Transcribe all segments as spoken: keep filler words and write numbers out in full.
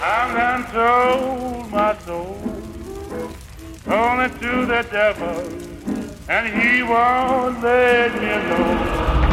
I'm done sold my soul only to the devil, and he won't let me alone.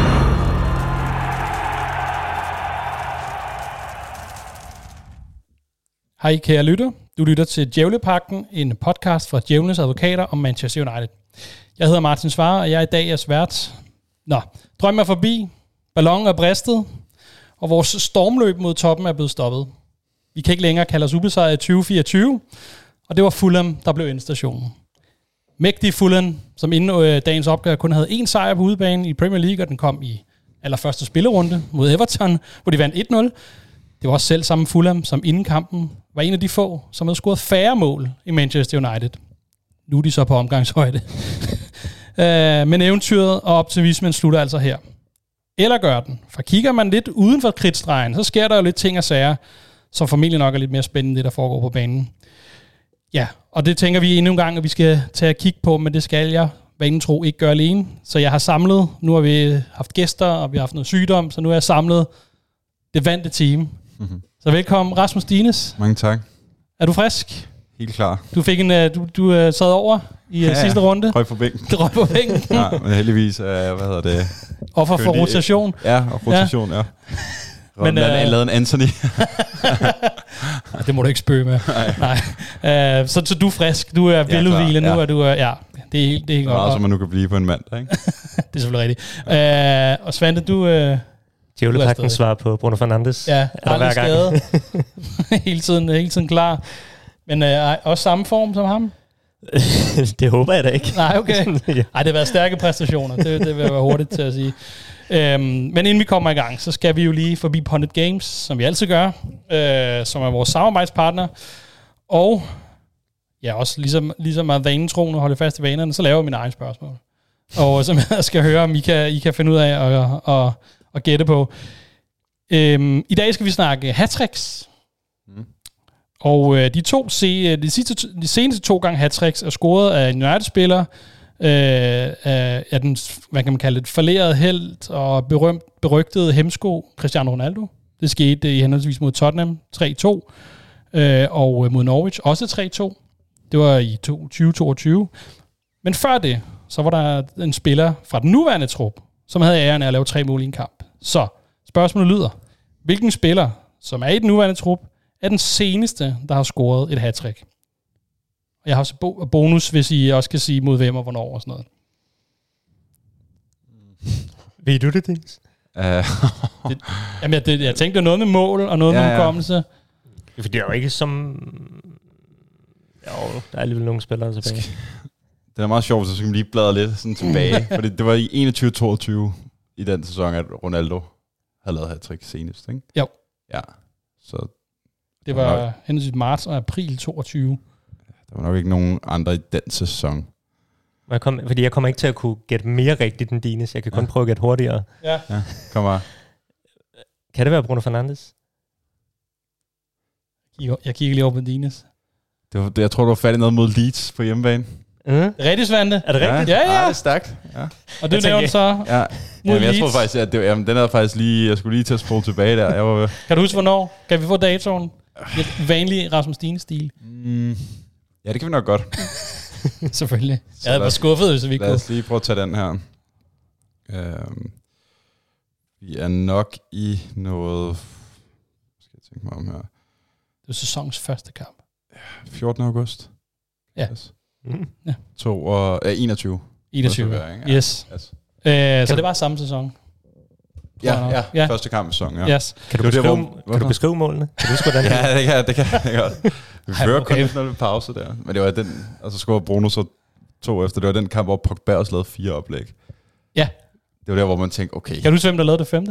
Hej kære lytter. Du lytter til Djævlepagten, en podcast fra Djævlenes Advokater om Manchester United. Jeg hedder Martin Svare, og jeg er i dag jeres vært. Nå, drømmen er forbi, ballonen er bristet, og vores stormløb mod toppen er blevet stoppet. Vi kan ikke længere kalde os ubesejret i tyve fireogtyve, og det var Fulham, der blev endestationen. Mægtige Fulham, som inden øh, dagens opgør kun havde én sejr på udebanen i Premier League, og den kom i allerførste spillerunde mod Everton, hvor de vandt et nul. Det var også selv samme Fulham, som inden kampen var en af de få, som havde scoret færre mål i Manchester United. Nu er de så på omgangshøjde. øh, men eventyret og optimismen slutter altså her. Eller gør den. For kigger man lidt uden for kridtstregen, så sker der jo lidt ting og sager, som formentlig nok er lidt mere spændende, det der foregår på banen. Ja, og det tænker vi endnu en gang, at vi skal tage og kigge på, men det skal jeg, vanen tro, ikke gøre alene. Så jeg har samlet, nu har vi haft gæster, og vi har haft noget sygdom, så nu er jeg samlet det vante team. Mm-hmm. Så velkommen, Rasmus Dines. Mange tak. Er du frisk? Helt klar. Du fik en, du, du uh, sad over i ja, sidste runde. Røg på bænken. Røg på bænken. Ja, men heldigvis, uh, hvad hedder det? Offer for Køndig. rotation. Ja, og rotation, ja. ja. Men uh, jeg lavede en Anthony. Det må du ikke spøge med. Nej. Nej. Uh, så, så du er frisk. Du er veludhvilet ja, nu, ja. og du er, ja, det er helt, det er helt godt. Ja, så man nu kan blive på en mandag, ikke? Det er selvfølgelig rigtigt. Uh, og Svante, du... Uh, Djævlepagten svarer på Bruno Fernandes. Ja, aldrig skade. hele, tiden, hele tiden klar. Men øh, også samme form som ham? Det håber jeg da ikke. Nej, okay. Nej, det har været stærke præstationer. Det, det vil jeg være hurtigt til at sige. Øhm, men inden vi kommer i gang, så skal vi jo lige forbi Pundit Games, som vi altid gør, øh, som er vores samarbejdspartner. Og ja, også ligesom, ligesom at vanen troen og holde fast i vanerne, så laver jeg mine egne spørgsmål. Og som jeg skal høre, om I kan, I kan finde ud af at, at, at gætte på. Øhm, I dag skal vi snakke hat-tricks. Mm. Og øh, de, to se, de, sidste, de seneste to gange hat-tricks er scoret af en United-spiller, øh, af, af den, hvad kan man kalde det, fallerede helt og berømt, berygtede hemsko Cristiano Ronaldo. Det skete i henholdsvis mod Tottenham tre to, øh, og mod Norwich også tre to. Det var i tyve toogtyve. Men før det, så var der en spiller fra den nuværende trup, som havde æren af at lave tre mål i en kamp. Så spørgsmålet lyder, hvilken spiller, som er i den nuværende trup, er den seneste, der har scoret et hat-trick? Og jeg har også bonus, hvis I også kan sige mod hvem og hvornår og sådan noget. Ved du det, Dings? Uh. det, jamen, jeg, det, jeg tænkte noget med mål og noget ja, med hukommelse. Ja. For det er jo ikke som... Jo, der er alligevel nogle spillere tilbage. Det er meget sjovt, så skal vi lige bladre lidt sådan tilbage. For det, det var i enogtyve toogtyve i den sæson, at Ronaldo havde lavet hat-trick senest, ikke? Jo. Ja, så... Det var nok, henholdsvis marts og april toogtyve. Der var nok ikke nogen andre i den sæson. Jeg kom, fordi jeg kommer ikke til at kunne gætte mere rigtigt end Dines. Jeg kan kun ja. prøve at gætte hurtigere. Ja. ja kom bare. Kan det være Bruno Fernandes? Jeg kigger lige over på Dines. Det var, det, jeg tror, du var fat i noget mod Leeds på hjemmebane. Mm. Rigtigt, Svante. Er det rigtigt? Ja, ja. ja. Det er stærkt. Ja. Og det nævnte så ja. Jamen, jeg tror faktisk, at det, jamen, den er faktisk lige... Jeg skulle lige til at spole tilbage der. Jeg var, kan du huske, hvornår? Kan vi få datoen? Et vanlig Rasmus Dines-stil. Mm. Ja, det kan vi nok godt. Selvfølgelig. Jeg havde været skuffet, hvis vi ikke kunne. Lad os lige prøve at tage den her. Um, vi er nok i noget... Skal jeg tænke mig om her? Det er sæsonens første kamp. fjortende august. Ja. Yes. Mm. Ja. To og, øh, enogtyve. enogtyve, være, ja. Yes. yes. Øh, så det var samme sæson. Ja, ja, ja, første kamp i sæsonen, ja. Yes. Kan, du beskrive, hvor, kan du beskrive målene? Kan du huske, hvordan ja, det kan, det kan jeg godt. Vi fører kun efter en pause der. Men det var den, og så scorede Bruno så to efter. Det var den kamp, hvor Pogba også lavede fire oplæg. Ja. Det var der, hvor man tænkte, okay. Kan du huske, hvem der lavede det femte?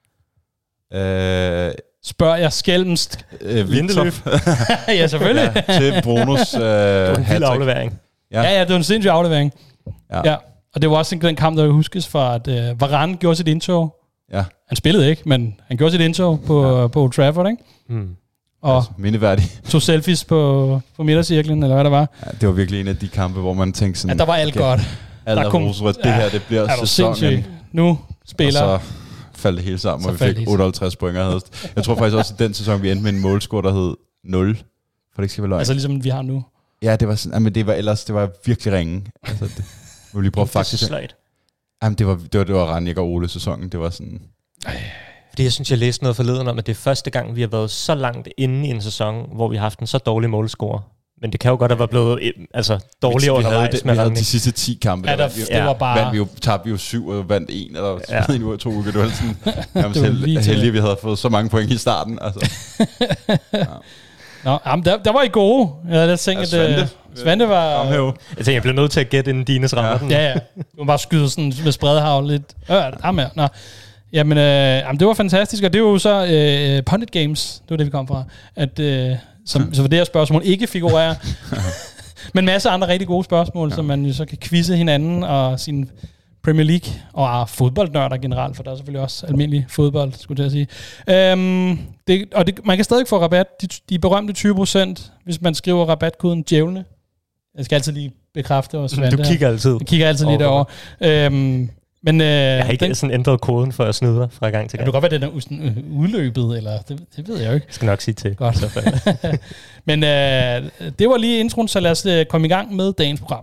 Øh, Spørg jeg skælmst. Øh, Victor. Ja, selvfølgelig. Ja, til Brunos øh, hat-trick. En aflevering. Ja. ja, ja, det var en sindssyg aflevering. Ja. ja. Og det var også den kamp, der huskes fra, at uh, Varane gjorde sit indtog. Ja. Han spillede ikke, men han gjorde sit indtog på, ja. på Old Trafford, ikke? Mm. Og altså, mindeværdigt. Tog selfies på, på midtercirklen, eller hvad der var. Ja, det var virkelig en af de kampe, hvor man tænkte sådan... Ja, der var alt okay, godt. Alt er rosenrødt. Det her, det bliver ja, sæsonen. Nu spiller... Og så faldt det hele sammen, og vi fik otteoghalvtreds point. Jeg tror faktisk også, at den sæson, vi endte med en målscore, der hed nul, for det ikke skal være løgn. Altså ligesom vi har nu. Ja, det var sådan, jamen det var ellers, det var virkelig ringe. Altså, det, må lige prøve faktisk. Det er så jamen det var, det var, det var Ranjek og Ole sæsonen, det var sådan... Ej. Fordi jeg synes, jeg læste noget forleden om, at det er første gang, vi har været så langt inde i en sæson, hvor vi har haft en så dårlig målscore. Men det kan jo godt have været blevet altså, dårligere vi, undervejs vi med Vi havde Ranjek. de sidste ti kampe, ja, der, der det ja. var bare... Vandt vi jo, tabte vi jo syv og vandt en, eller ja. en ud af to uger. Det var sådan, nærmest held, heldige, vi havde fået så mange point i starten. Altså. Ja. Nå, jamen, der, der var I gode. Jeg havde tænkt, ja, Svante. at uh, Svante var... Uh, jeg tænkte, jeg blev nødt til at gætte inden Dines rammer den. Ja, ja. Du må bare skyde sådan med spredhavl lidt. Øh, der med. Nå. Jamen, øh, jamen, det var fantastisk, og det var jo så øh, Pundit Games, det var det, vi kom fra, at, øh, som, så for det her spørgsmål ikke figurerer. Men en masse andre rigtig gode spørgsmål, ja. Som man jo så kan quizze hinanden og sin Premier League og fodboldnørder generelt, for der er selvfølgelig også almindelig fodbold, skulle jeg sige. Øhm, det, og det, man kan stadig få rabat, de, de berømte tyve procent, hvis man skriver rabatkoden djævlene. Jeg skal altid lige bekræfte vores Svante. Du kigger altid. Jeg kigger altid lige derovre. Øhm, men, øh, jeg har ikke den, sådan ændret koden for at snyde dig fra gang til gang. Ja, du kan godt være, den er udløbet, eller det, det ved jeg jo ikke. Jeg skal nok sige til. Godt. Men øh, det var lige introen, så lad os øh, komme i gang med dagens program.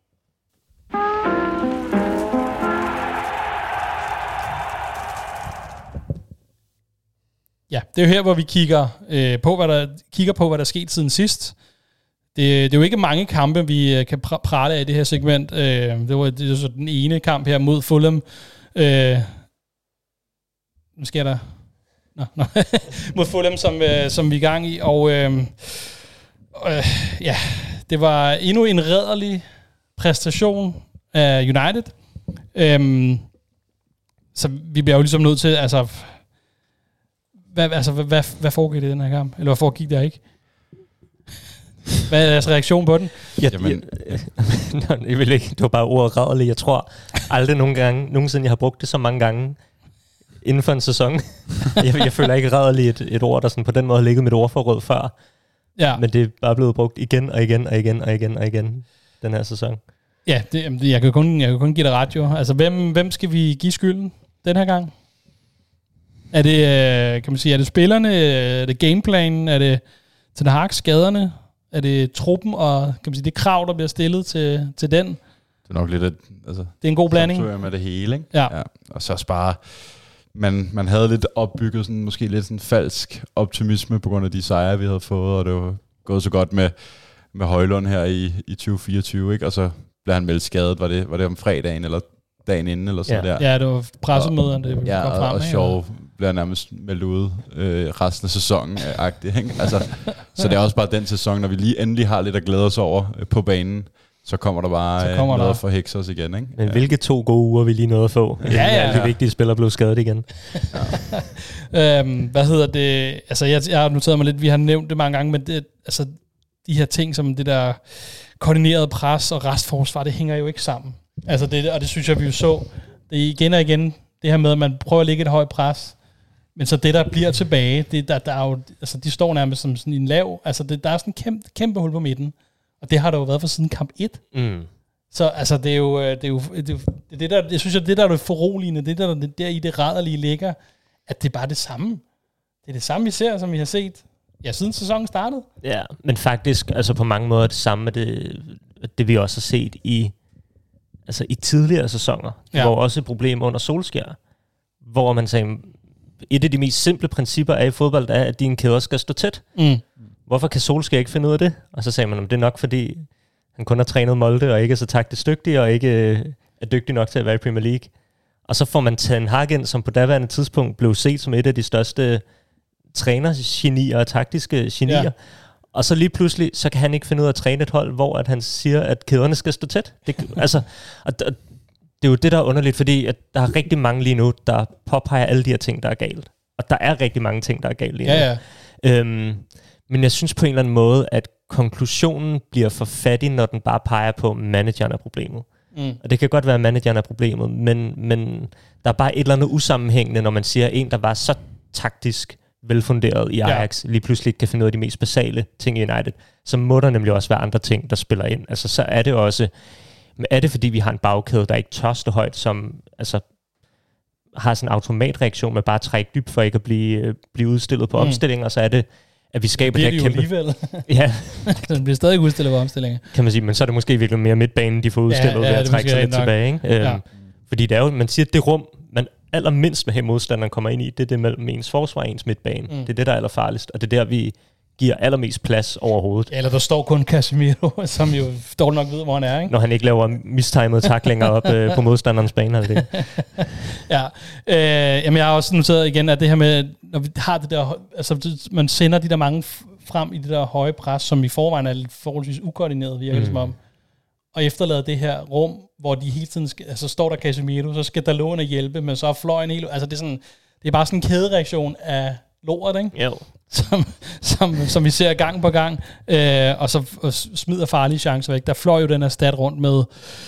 Ja, det er jo her, hvor vi kigger, øh, på, hvad der, kigger på, hvad der er sket siden sidst. Det, det er jo ikke mange kampe, vi kan pr- prale af i det her segment. Øh, det var det er så den ene kamp her mod Fulham. Øh, nu sker der... Nå, nå. mod Fulham, som, øh, som vi er i gang i. Og øh, øh, ja, det var endnu en rædderlig præstation af United. Øh, så vi bliver jo ligesom nødt til... Altså, hvad, altså, hvad, hvad, hvad foregik det i den her kamp? Eller hvad foregik der ikke? Hvad er jeres reaktion på den? Jeg, Jamen, jeg, jeg, jeg vil ikke, det var bare ordet rædderlig. Jeg tror aldrig nogen gange, nogensinde jeg har brugt det så mange gange inden for en sæson. jeg, jeg føler ikke rædderlig et, et ord, der sådan på den måde har ligget mit ordforråd før. Ja. Men det er bare blevet brugt igen og igen og igen og igen og igen den her sæson. Ja, det, jeg kan kun, jeg kan kun give dig ret jo. Altså, hvem, hvem skal vi give skylden den her gang? Er det, kan man sige, er det spillerne? Er det gameplanen? Er det Ten Hag skaderne? Er det truppen og kan man sige, det krav, der bliver stillet til, til den? Det er nok lidt, at, altså, det er en god blanding. Så med det hele, ikke? Ja. Ja. Og så også bare, man, man havde lidt opbygget sådan, måske lidt sådan falsk optimisme på grund af de sejre, vi havde fået, og det var gået så godt med, med Højlund her i, i tyve fireogtyve, ikke? Og så blev han meldt skadet, var det, var det om fredagen eller dagen inden, eller sådan ja. der. Ja, det var pressemøderne, det ja, kom frem. Og, og sjov bliver nærmest meldt ud øh, resten af sæsonen-agtigt, ikke? Altså, så det er også bare den sæson, når vi lige endelig har lidt at glæde os over øh, på banen, så kommer der bare kommer øh, noget der. For hekse os igen, ikke? Men ja. Hvilke to gode uger vi lige nåede at få? Ja, ja, ja. Alle de vigtige spillere blev skadet igen. Ja. øhm, hvad hedder det? Altså, jeg, jeg har noteret mig lidt, vi har nævnt det mange gange, men det, altså, de her ting som det der koordinerede pres og restforsvar, det hænger jo ikke sammen. Altså det, og det synes jeg, vi jo så. Det er igen og igen det her med, at man prøver at lægge et højt pres, men så det, der bliver tilbage, det, der, der er jo, altså, de står nærmest som sådan en lav, altså det, der er sådan en kæmpe, kæmpe hul på midten, og det har der jo været for siden kamp et. Mm. Så altså, det er jo, det er jo det, er, det, det der, jeg synes, at det der er det foruroligende, det der, det der i det rædderlige ligger, at det er bare det samme. Det er det samme, vi ser, som vi har set, ja, siden sæsonen startede. Ja, men faktisk, altså på mange måder det samme, det, det vi også har set i altså i tidligere sæsoner. Det ja. Var også et problem under Solskjær, hvor man sagde, et af de mest simple principper af i fodbold er, at dine kæder skal stå tæt. Mm. Hvorfor kan Solskjær ikke finde ud af det? Og så sagde man, at det er nok fordi, han kun har trænet Molde, og ikke er så taktisk dygtig, og ikke er dygtig nok til at være i Premier League. Og så får man Ten Hag ind, som på daværende tidspunkt blev set som et af de største trænergenier og taktiske genier. Ja. Og så lige pludselig, så kan han ikke finde ud af at træne et hold, hvor at han siger, at kæderne skal stå tæt. Det, altså, og, og, det er jo det, der er underligt, fordi at der er rigtig mange lige nu, der påpeger alle de her ting, der er galt. Og der er rigtig mange ting, der er galt lige nu. Ja, ja. Øhm, men jeg synes på en eller anden måde, at konklusionen bliver for fattig, når den bare peger på, at manageren er problemet. Mm. Og det kan godt være, at manageren er problemet, men, men der er bare et eller andet usammenhængende, når man siger, en, der var så taktisk velfunderet i Ajax, ja. Lige pludselig ikke kan finde ud af de mest basale ting i United, så må der nemlig også være andre ting, der spiller ind. Altså så er det også, er det fordi vi har en bagkæde, der ikke tør stå højt, som altså har sådan en automatreaktion med bare at trække dybt for ikke at blive, blive udstillet på mm. opstilling, og så er det, at vi skaber det, det her kæmpe... alligevel. Ja. Den bliver stadig udstillet ved omstillinger. Kan man sige, men så er det måske virkelig mere midtbanen, de får udstillet ja, ja, ved at trække sig lidt nok tilbage. Ikke? Ja. Øhm, fordi det er jo, man siger, at det rum, man allermindst vil have modstanderen kommer ind i, det er det mellem ens forsvar og ens midtbane. Mm. Det er det, der er allerfarligst, og det er der, vi giver allermest plads overhovedet. Eller der står kun Casemiro, som jo dårligt nok ved, hvor han er, ikke? Når han ikke laver mistimede tacklinger op øh, på modstanderens bane. Eller det. Ja, øh, jamen jeg har også noteret igen, at det her med, når vi har det der, altså man sender de der mange frem i det der høje pres, som i forvejen er lidt forholdsvis ukoordineret, virker mm. det som om, og efterlader det her rum, hvor de hele tiden, skal, altså står der Casemiro, så skal Dalot hjælpe, men så er fløjen helt, altså det er sådan, det er bare sådan en kædereaktion af lort, ikke? Jo. Som, som, som vi ser gang på gang, øh, og så og smider farlige chancer væk. Der fløj jo den her stat rundt med,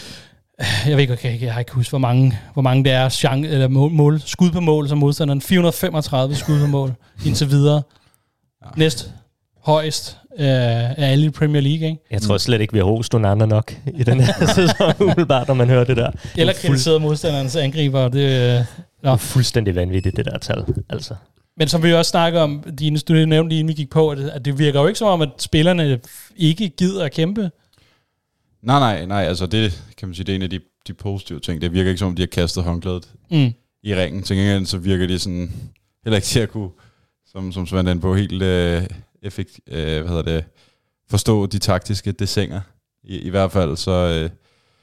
jeg ved ikke, okay, jeg har ikke huske, hvor mange, hvor mange det er, chance, eller mål, mål, skud på mål som modstanderen. fire hundrede og femogtredive skud på mål, indtil videre. Ja. Næst højst øh, af alle i Premier League, ikke? Jeg tror slet ikke, vi har rost nogle andre nok i den her sæson, umiddelbart, når man hører det der. Eller kritiseret modstanderens angriber. Det, øh, det er fuldstændig vanvittigt, det der tal, altså. Men som vi også snakker om, Dine, du nævnte lige, inden vi gik på, at det virker jo ikke som om, at spillerne ikke gider at kæmpe. Nej, nej, nej, altså det kan man sige, det er en af de, de positive ting. Det virker ikke som om, de har kastet håndklædet mm. i ringen. Til gengæld så virker det sådan, heller ikke til at kunne, som, som Svend den på, helt øh, effekt, øh, hvad hedder det, forstå de taktiske desinger. I, i hvert fald så, øh,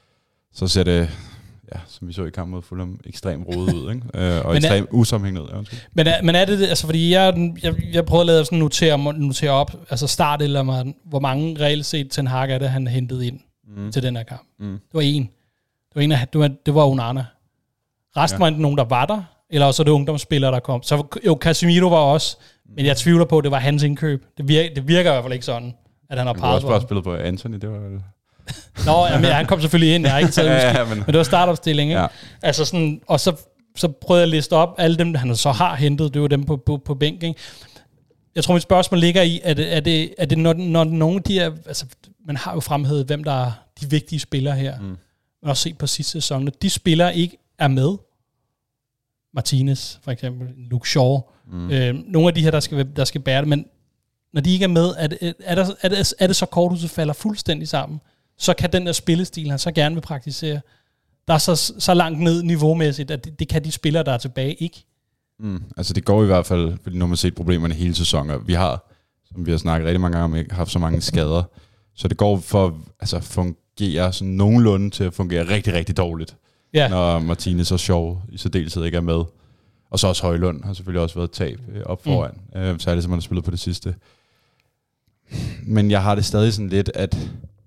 så ser det, ja, som vi så i kampen mod Fulham, ekstremt rodet ud, ikke? Øh, og men ekstremt usammenhængende ud. Ja, men, er, men er det, altså fordi jeg, jeg, jeg prøvede at lade sådan notere, notere op, altså start eller man, hvor mange reelt set Ten Hag er det, han hentede ind mm. til den her kamp. Mm. Det var en. Det var en af, det var, det var Onana. Resten ja. var enten nogen, der var der, eller også det ungdomsspillere, der kom. Så jo, Casemiro var også, men jeg tvivler på, at det var hans indkøb. Det virker, det virker i hvert fald ikke sådan, at han har parret. Du har også bare spillet på Anthony, det var vel... Nå, jamen, ja, han kom selvfølgelig ind, jeg har ikke taget ja, ja, men... men det var startopstilling, ikke? Ja. Altså sådan, og så, så prøvede jeg at liste op, alle dem, han så har hentet, det var dem på, på, på bænk, ikke? Jeg tror, mit spørgsmål ligger i, er det, er det, er det når, når nogle af de her, altså man har jo fremhævet, hvem der er de vigtige spillere her, mm. men også set på sidste sæson, når de spillere ikke er med, Martinez for eksempel, Luke Shaw, mm. øh, nogle af de her, der skal, der skal bære det, men når de ikke er med, er det, er der, er det, er det så korthuset falder fuldstændig sammen, så kan den der spillestil, han så gerne vil praktisere, der er så, så langt ned niveaumæssigt, at det, det kan de spillere, der er tilbage, ikke. Mm, altså det går i hvert fald, fordi når man har set problemerne hele sæsonen, vi har, som vi har snakket rigtig mange gange om, ikke haft så mange skader, så det går for altså fungere sådan nogenlunde til at fungere rigtig, rigtig dårligt, yeah. når Martinez og Shaw i særdeleshed ikke er med. Og så også Højlund har selvfølgelig også været tab op foran, mm. øh, særligt som man har spillet på det sidste. Men jeg har det stadig sådan lidt, at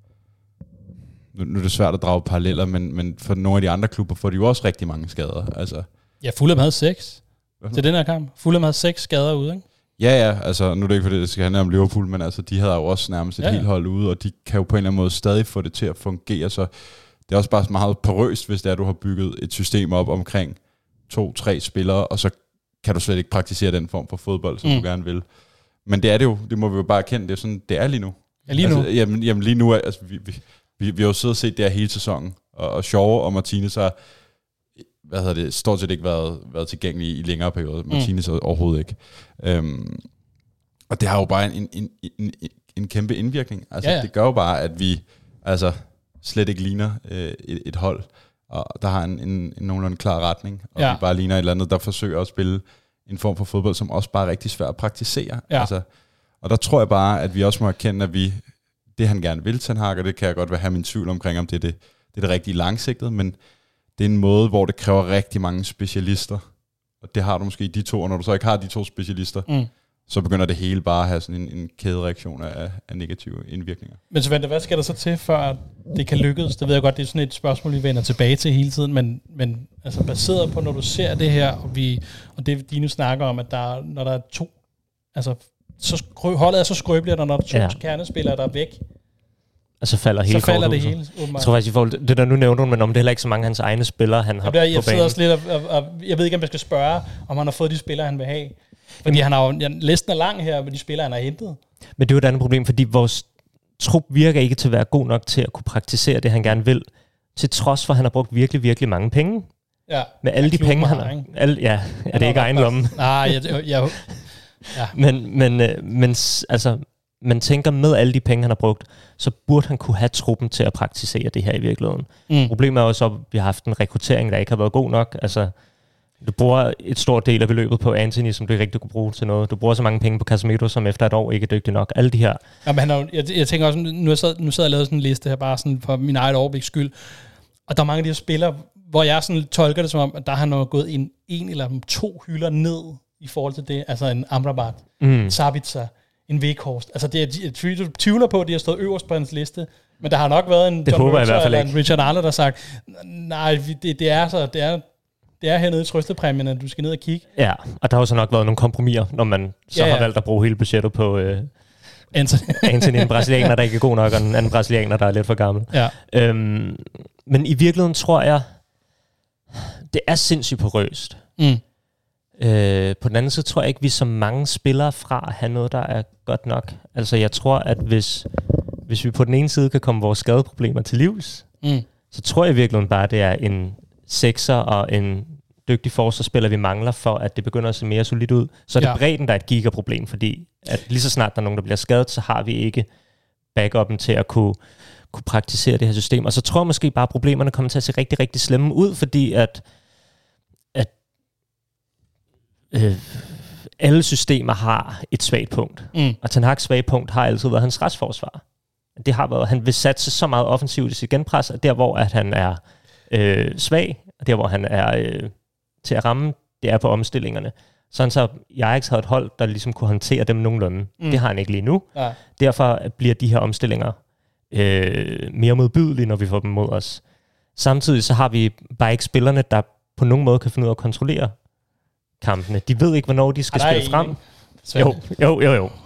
nu, nu er det svært at drage paralleller, men, men for nogle af de andre klubber får de jo også rigtig mange skader. Altså. Ja, Fulham havde seks til den her kamp. Fulham havde seks skader ude, ikke? Ja, ja, altså nu er det ikke, fordi det skal handle om Liverpool, men altså de havde jo også nærmest et ja, ja. helt hold ude, og de kan jo på en eller anden måde stadig få det til at fungere, så det er også bare meget porøst, hvis det er, at du har bygget et system op omkring to, tre spillere, og så kan du slet ikke praktisere den form for fodbold, som mm. du gerne vil. Men det er det jo, det må vi jo bare erkende, det er sådan, det er lige nu. Ja, lige nu. Altså, jamen, jamen lige nu, altså vi, vi, vi, vi har jo siddet og set det her hele sæsonen, og, og Shaw og Martinez har, hvad hedder det, stort set ikke været, været tilgængelige i længere perioder. Martinez mm. overhovedet ikke. Øhm, og det har jo bare en, en, en, en, en kæmpe indvirkning. Altså, ja, ja. Det gør jo bare, at vi altså, slet ikke ligner øh, et, et hold, og der har en, en, en nogenlunde klar retning, og ja. vi bare ligner et eller andet, der forsøger at spille en form for fodbold, som også bare er rigtig svært at praktisere. Ja. Altså, og der tror jeg bare, at vi også må erkende, at vi, det han gerne vil, Ten Hag, og det kan jeg godt have min tvivl omkring, om det er det, det, er det rigtige langsigtet, men det er en måde, hvor det kræver rigtig mange specialister, og det har du måske i de to, og når du så ikke har de to specialister, mm. så begynder det hele bare at have sådan en, en kædereaktion af, af negative indvirkninger. Men Svante, hvad skal der så til, før det kan lykkes? Det ved jeg godt, det er sådan et spørgsmål, vi vender tilbage til hele tiden, men, men altså baseret på, når du ser det her, og, vi, og det Dino snakker om, at der, når der er to, altså så holdet er så skrøbeligt, og når der er to ja. kernespillere, der er væk, altså falder hele så falder det hele. Jeg tror faktisk, i forhold til det der nu nævnte hun, men om det er heller ikke så mange af hans egne spillere, han har jeg, jeg på banen. Også lidt, og, og, og, jeg ved ikke, om jeg skal spørge, om han har fået de spillere, han vil have. Fordi Jamen, han har jo, listen er lang her med de spillere, han har hentet. Men det er jo et andet problem, fordi vores trup virker ikke til at være god nok til at kunne praktisere det, han gerne vil, til trods for, at han har brugt virkelig, virkelig mange penge. Ja. Med alle de penge, han har. Alle, ja, er det ikke egen lomme? Nej, jeg, jeg, Ja. Men, men, øh, men s- altså, man tænker, med alle de penge, han har brugt, så burde han kunne have truppen til at praktisere det her i virkeligheden. Mm. Problemet er jo så, at vi har haft en rekruttering, der ikke har været god nok. Altså, du bruger et stort del af beløbet på Anthony, som du ikke rigtig kunne bruge til noget. Du bruger så mange penge på Casemiro, som efter et år ikke er dygtig nok. Alle de her. Ja, men han er, jo- jeg, jeg tænker også, nu sad, nu sad jeg og lavede sådan en liste her, bare sådan for min eget overbliks skyld. Og der er mange af de her spillere, hvor jeg sådan tolker det som om, at der har noget gået en, en eller to hylder ned i forhold til det. Altså en Amrabat, Mm. Sabitzer, en Weghorst. Altså det er, jeg, jeg tvivler på, at de har stået øverst på hans liste. Men der har nok været en Det John håber jeg i Rutzer hvert fald eller ikke. en Richard Arnold, der har sagt, nej, vi- det, det er så, det er, det er hernede i trøstepræmien, at du skal ned og kigge. Ja, og der har jo så nok været nogle kompromiser, når man så Ja, ja. har valgt at bruge hele budgettet på øh, Anthony. Anthony, en brasilianer, der ikke er god nok, og en anden brasilianer, der er lidt for gammel. Ja. Øhm, men i virkeligheden tror jeg, det er sindssygt porøst. Mm. Øh, på den anden side tror jeg ikke, vi er så mange spillere fra at have noget, der er godt nok. Altså jeg tror, at hvis, hvis vi på den ene side kan komme vores skadeproblemer til livs, Mm. så tror jeg virkelig bare, det er en sekser og en dygtig forsvarsspiller, vi mangler, for at det begynder at se mere solidt ud. Så er det Ja. bredden, der er et gigaproblem, fordi at lige så snart der er nogen, der bliver skadet, så har vi ikke backupen til at kunne, kunne praktisere det her system. Og så tror jeg måske bare, at problemerne kommer til at se rigtig, rigtig slemme ud, fordi at, at øh, alle systemer har et svagt punkt. Mm. Og Ten Hag's svage punkt har altid været hans retsforsvar. Det har været, han vil satse så meget offensivt i sit genpres, at der hvor at han er øh, svag, og der hvor han er øh, til at ramme, det er på omstillingerne. Sådan så Ajax havde et hold, der ligesom kunne håndtere dem nogenlunde. Mm. Det har han ikke lige nu. Ja. Derfor bliver de her omstillinger øh, mere modbydelige, når vi får dem mod os. Samtidig så har vi bare ikke spillerne, der på nogen måde kan finde ud af at kontrollere kampene. De ved ikke, hvornår de skal Ah, der er spille frem. en, ikke? Jo, jo, jo, jo.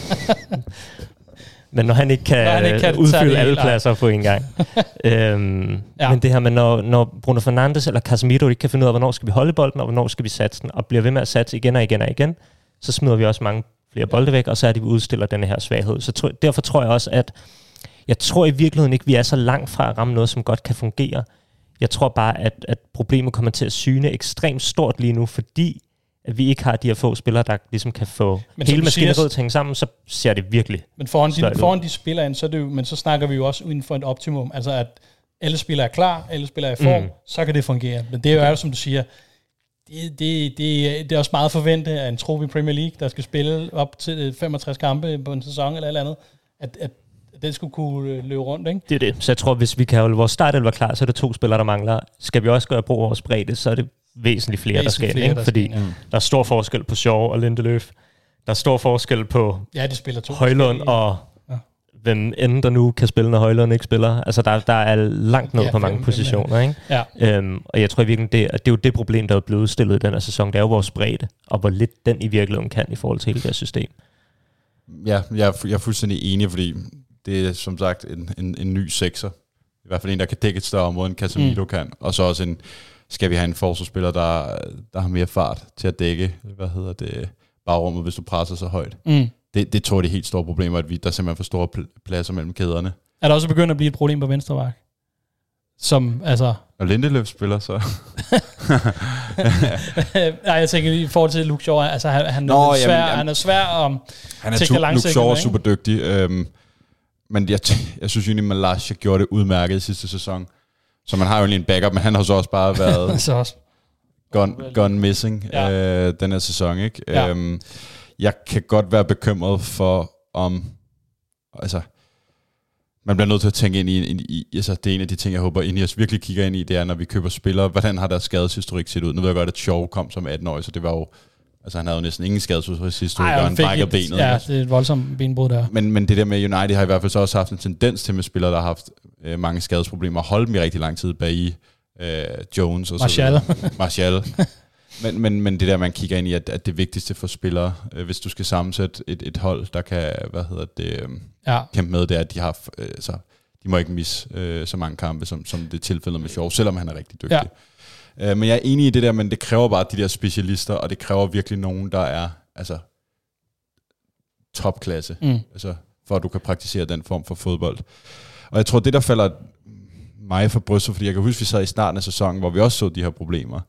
Men når han ikke kan, Når han ikke kan udfylde tage det alle hele, pladser på en gang. øhm, Ja. Men det her med, når, når Bruno Fernandes eller Casemiro ikke kan finde ud af, hvornår skal vi holde bolden, og hvornår skal vi satse den, og bliver ved med at satse igen og igen og igen, så smider vi også mange flere bolde væk, og så er det, vi udstiller denne her svaghed. Så tro, derfor tror jeg også, at jeg tror i virkeligheden ikke, vi er så langt fra at ramme noget, som godt kan fungere. Jeg tror bare, at, at problemet kommer til at syne ekstremt stort lige nu, fordi at vi ikke har de her få spillere, der ligesom kan få Men som hele du maskineriet siger- til at hænge sammen, så ser det virkelig. Men foran sløjt de, ud. foran de spiller ind, så er det jo, men så snakker vi jo også uden for et optimum. Altså at alle spillere er klar, alle spillere er i form, Mm. så kan det fungere. Men det er jo er, som du siger, det, det, det, det er også meget forventet af en trup i Premier League, der skal spille op til femogtres kampe på en sæson eller et eller andet, at, at den skulle kunne løbe rundt, ikke? Det er det. Så jeg tror, hvis vi kan holde vores startelver klar, så er det to spillere, der mangler. Skal vi også gøre brug af vores bredde, så er det væsentligt flere, Væsentligt der skal flere, ind, der ikke? skal Fordi ind, ja. der er stor forskel på Shaw og Lindeløf. Der er stor forskel på Ja, de spiller to. Højlund forskellige. og Ja. hvem end der nu kan spille, når Højlund ikke spiller. Altså, der, der er langt ned Ja, på hvem- mange hvem er positioner, ikke? Ja. Øhm, og jeg tror virkelig, det, at det er jo det problem, der er blevet udstillet i den her sæson. Det er jo vores bredde, og hvor lidt den i virkeligheden kan i forhold til hele det her system. Ja, jeg er, fu- jeg er fuldstændig enig, fordi det er som sagt en, en, en ny sekser. I hvert fald en, der kan dække et større område, end Casemiro mm. kan. Og så også en, skal vi have en forsvarsspiller, der, der har mere fart til at dække, hvad hedder det, bagrummet, hvis du presser så højt. Mm. Det, det tror jeg, det er helt store problemer, at vi, der er simpelthen for store pl- pladser mellem kæderne. Er der også begyndt at blive et problem på venstre bak? Som, altså... Og Lindeløf spiller så. Nej, jeg tænker i forhold til Luke Shaw, altså han, han, Nå, er, jamen, svær, jamen. han er svær om... Han er tænker tu- Luke langsigtet, Shaw er ikke? super dygtig. Øhm, men jeg, t- jeg synes egentlig, at Malacia gjorde det udmærket i sidste sæson. Så man har jo egentlig en backup, men han har så også bare været så også. gone, gone missing Ja. øh, den her sæson. Ikke? Ja. Øhm, jeg kan godt være bekymret for, om... Altså, man bliver nødt til at tænke ind i... ind i altså, det er en af de ting, jeg håber, Ineos virkelig kigger ind i, det er, når vi køber spillere, hvordan har deres skadeshistorik set ud? Nu ved jeg godt, at Shaw kom som atten-årig, så det var jo... Altså, han havde jo næsten ingen skadeshistorik, og han brækkede benet. Ja, ikke? det er et voldsomt benbrud der. Men, men det der med United har i hvert fald så også haft en tendens til med spillere, der har haft øh, mange skadesproblemer, og holde dem i rigtig lang tid bag i øh, Jones og Martial. så videre. Martial. men, men, men det der, man kigger ind i, at, at det vigtigste for spillere, øh, hvis du skal sammensætte et, et hold, der kan, hvad hedder det, øh, Ja. kæmpe med, det er, at de har, øh, så, de må ikke misse øh, så mange kampe, som, som det er tilfældet med Shaw, selvom han er rigtig dygtig. Ja. Øh, men jeg er enig i det der, men det kræver bare de der specialister, og det kræver virkelig nogen, der er altså topklasse, Mm. altså, for at du kan praktisere den form for fodbold. Og jeg tror, det der falder mig for brystet, fordi jeg kan huske, vi sad i starten af sæsonen, hvor vi også så de her problemer,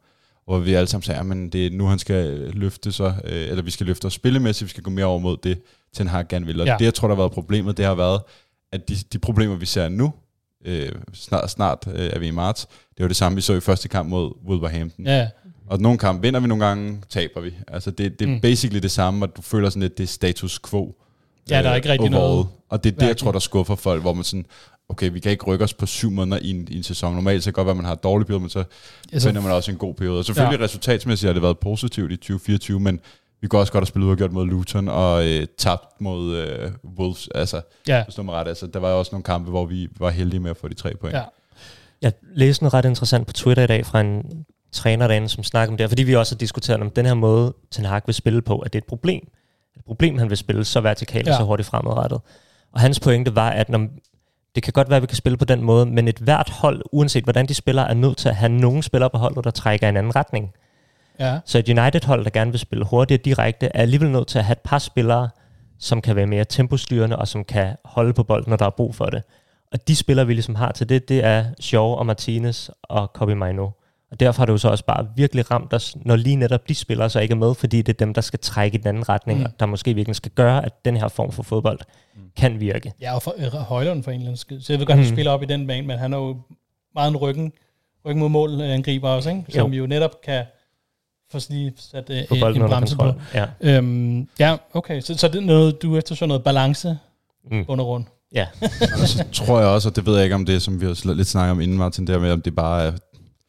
hvor vi alle sammen sagde, men det er nu, han skal løfte sig, øh, eller vi skal løfte os spillemæssigt, vi skal gå mere over mod det, Ten Hag gerne vil. Og ja. det, jeg tror, der har været problemet, det har været, at de, de problemer, vi ser nu, øh, snart, snart øh, er vi i marts, det var det samme, vi så i første kamp mod Wolverhampton. Ja. Og nogle kampe vinder vi, nogle gange taber vi. Altså det, det er mm. basically det samme, og du føler sådan lidt, det er status quo. Ja, der er ikke rigtig overall. Noget. Og det er det, jeg tror, der skuffer folk, hvor man sådan, okay, vi kan ikke rykke os på syv måneder i en, i en sæson. Normalt så kan det godt være, at man har et dårligt periode, men så yes, finder man også en god periode. Og selvfølgelig ja. resultatsmæssigt har det været positivt i tyve fireogtyve, men vi kunne også godt have spillet uafgjort mod Luton og øh, tabt mod øh, Wolves. Altså, ja. forstår mig ret. Altså, der var også nogle kampe, hvor vi var heldige med at få de tre point. Ja. Jeg læste noget ret interessant på Twitter i dag fra en træner derinde, som snakker om det, fordi vi også har diskuteret om den her måde, Ten Hag vil spille på, at det er et problem. Et problem, han vil spille så vertikalt ja. og så hurtigt fremadrettet. Og hans pointe var, at når, det kan godt være, at vi kan spille på den måde, men et hvert hold, uanset hvordan de spiller, er nødt til at have nogle spillere på holdet, der trækker i en anden retning. Ja. Så et United-hold, der gerne vil spille hurtigt og direkte, er alligevel nødt til at have et par spillere, som kan være mere tempostyrende, og som kan holde på bolden, når der er brug for det. Og de spillere, vi ligesom har til det, det er Shaw og Martinez og Kobbie Mainoo. Og derfor har det jo så også bare virkelig ramt os, når lige netop de spillere så ikke er med, fordi det er dem, der skal trække i den anden retning, mm. der måske virkelig skal gøre, at den her form for fodbold mm. kan virke. Ja, og for, øh, Højlund for en eller anden skid. Så jeg ved godt, at han mm. spiller op i den bane, men han er jo meget en ryggen, ryggen mod mål angriber også, ikke? Som jo. jo netop kan få lige sat øh, en bremse på. Ja. Øhm, ja, okay. Så, så det er noget, du efterspørger noget balance mm. under rundt. Ja. Og så tror jeg også, og det ved jeg ikke om det, som vi har lidt snakket om inden, Martin, der med, om det bare er,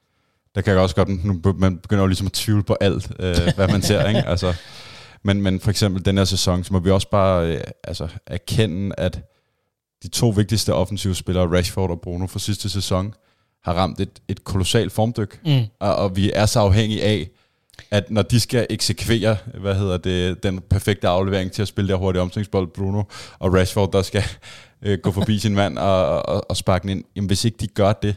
der kan jeg også godt, nu man begynder jo ligesom at tvivle på alt, øh, hvad man ser, ikke? Altså, men, men for eksempel den her sæson, så må vi også bare øh, altså, erkende, at de to vigtigste offensive spillere, Rashford og Bruno, for sidste sæson, har ramt et, et kolossalt formdyk, mm. og, og vi er så afhængige af, at når de skal eksekvere, hvad hedder det, den perfekte aflevering til at spille der hurtige omstillingsbold, Bruno og Rashford, der skal øh, gå forbi sin mand og, og, og sparke den ind. Jamen hvis ikke de gør det,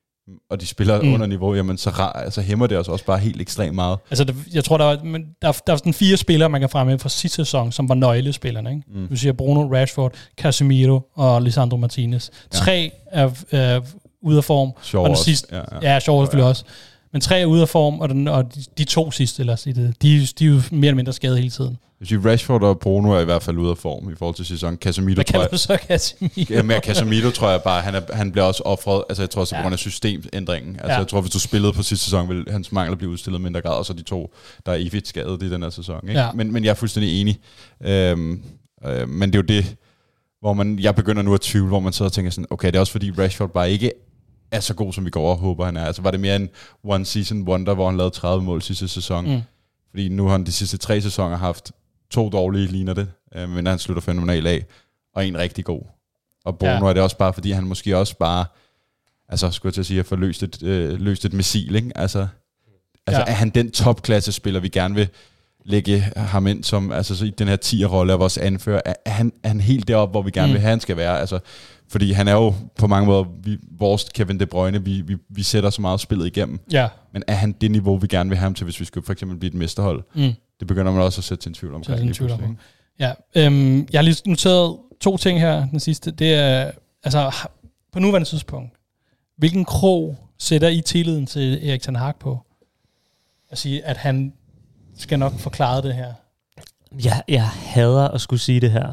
og de spiller mm. under niveau, jamen så, altså, hæmmer det os også bare helt ekstremt meget. Altså det, jeg tror, der var, men der, der var sådan fire spillere, man kan fremhæve fra sidste sæson, som var nøglespillerne. Ikke? Mm. Du siger Bruno, Rashford, Casemiro og Lisandro Martinez. Ja. Tre er øh, ude af form. Shaw også. Sidste, ja, ja. ja, Shaw selvfølgelig ja. også. Men tre er ude af form, og, den, og de, de to sidste, eller sige det, de, de er jo mere eller mindre skadet hele tiden. Jeg synes, Rashford og Bruno er i hvert fald ude af form i forhold til sæsonen. Casemiro, hvad kalder du så Casemiro? Ja, men Casemiro tror jeg bare, han, er, han bliver også offret. Altså jeg tror også, det er på grund af systemændringen. Altså ja. jeg tror, hvis du spillede på sidste sæson, vil hans mangler blive udstillet mindre grad, og så de to, der er evigt skadet i den her sæson. Ikke? Ja. Men, men jeg er fuldstændig enig. Øhm, øh, men det er jo det, hvor man, jeg begynder nu at tvivle, hvor man så tænker sådan, okay, det er også fordi Rashford bare ikke er så god, som vi går og håber, han er. Altså var det mere en one season wonder, hvor han lavede tredive mål sidste sæson. Mm. Fordi nu har han de sidste tre sæsoner haft to dårlige, ligner det, øh, men han slutter fænomenal af, og en rigtig god. Og Bruno ja. er det også bare, fordi han måske også bare, altså skulle jeg til at sige, at få løst et, øh, løst et missil, ikke? Altså, altså ja. er han den topklasse spiller, vi gerne vil lægge ham ind som, altså så i den her tier-rolle af vores anfører, er, er, han, er han helt deroppe, hvor vi gerne mm. vil have, han skal være, altså, fordi han er jo på mange måder vi, vores Kevin De Bruyne, vi, vi, vi sætter så meget spillet igennem, ja. men er han det niveau, vi gerne vil have ham til, hvis vi skulle for eksempel blive et mesterhold? Mm. Det begynder man også at sætte til en tvivl omkring. En tvivl om. Ja, øhm, jeg har lige noteret to ting her, den sidste, det er, altså på nuværende tidspunkt, hvilken krog sætter I tilliden til Erik Ten Hag på? At sige, at han skal nok forklare det her. Jeg, jeg hader at skulle sige det her.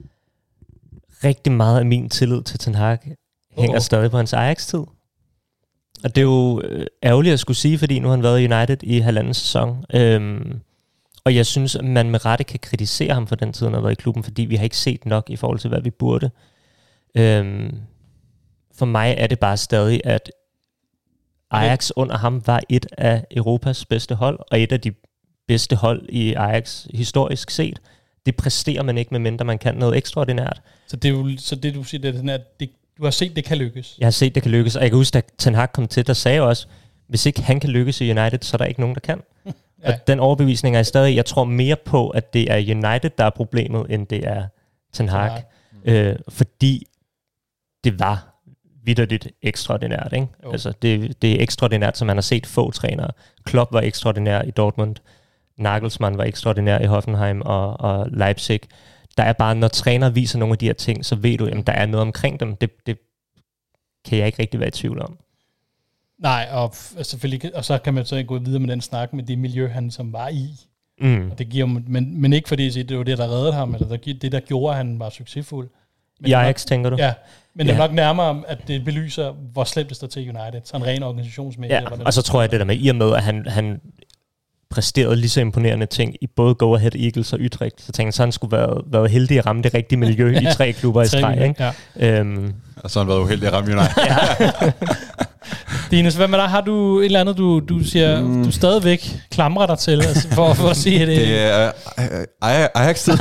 Rigtig meget af min tillid til Ten Hag hænger oh. stadig på hans Ajax-tid. Og det er jo øh, ærgerligt at skulle sige, fordi nu har han været i United i halvanden sæson. Øhm, og jeg synes, at man med rette kan kritisere ham for den tid, han har været i klubben, fordi vi har ikke set nok i forhold til, hvad vi burde. Øhm, for mig er det bare stadig, at Ajax under ham var et af Europas bedste hold, og et af de bedste hold i Ajax historisk set. Det præsterer man ikke, medmindre man kan noget ekstraordinært. Så det, er jo, så det du siger, det er sådan, at det, du har set, det kan lykkes? Jeg har set, det kan lykkes, og jeg kan huske, at Ten Hag kom til, der sagde også, hvis ikke han kan lykkes i United, så er der ikke nogen, der kan. Ja. Og den overbevisning er stadig, jeg tror mere på, at det er United, der er problemet, end det er Ten Hag. Mm. Øh, fordi det var vitterligt ekstraordinært. Ikke? Altså, det, det er ekstraordinært, som man har set få trænere. Klopp var ekstraordinær i Dortmund. Nagelsmann var ekstraordinær i Hoffenheim og, og Leipzig. Der er bare, når træner viser nogle af de her ting, så ved du, at der er noget omkring dem. Det, det kan jeg ikke rigtig være i tvivl om. Nej, og f- selvfølgelig, og så kan man så gå videre med den snak med det miljø, han som var i. Mm. Og det giver, men, men ikke fordi det var det, der reddede ham, eller det, det der gjorde, at han var succesfuld. Men I Ajax, tænker du? Ja, men ja. det er nok nærmere, at det belyser, hvor slemt det står til United. Så en ren organisationsmæssigt. Ja, og så tror jeg det der med, i og med, at han, han præsterede lige så imponerende ting i både Go Ahead Eagles og Utrecht, så tænkte jeg, så han skulle være, være heldig at ramme det rigtige miljø i tre klubber i streg, ikke? Ja. Øhm. Og så har han været uheldig at ramme United. Ja. Dines, hvad med dig? Har du et eller andet, du, du siger, mm. du stadigvæk klamrer dig til, altså, for, for at sige det? Det er uh, Ajax-tiden.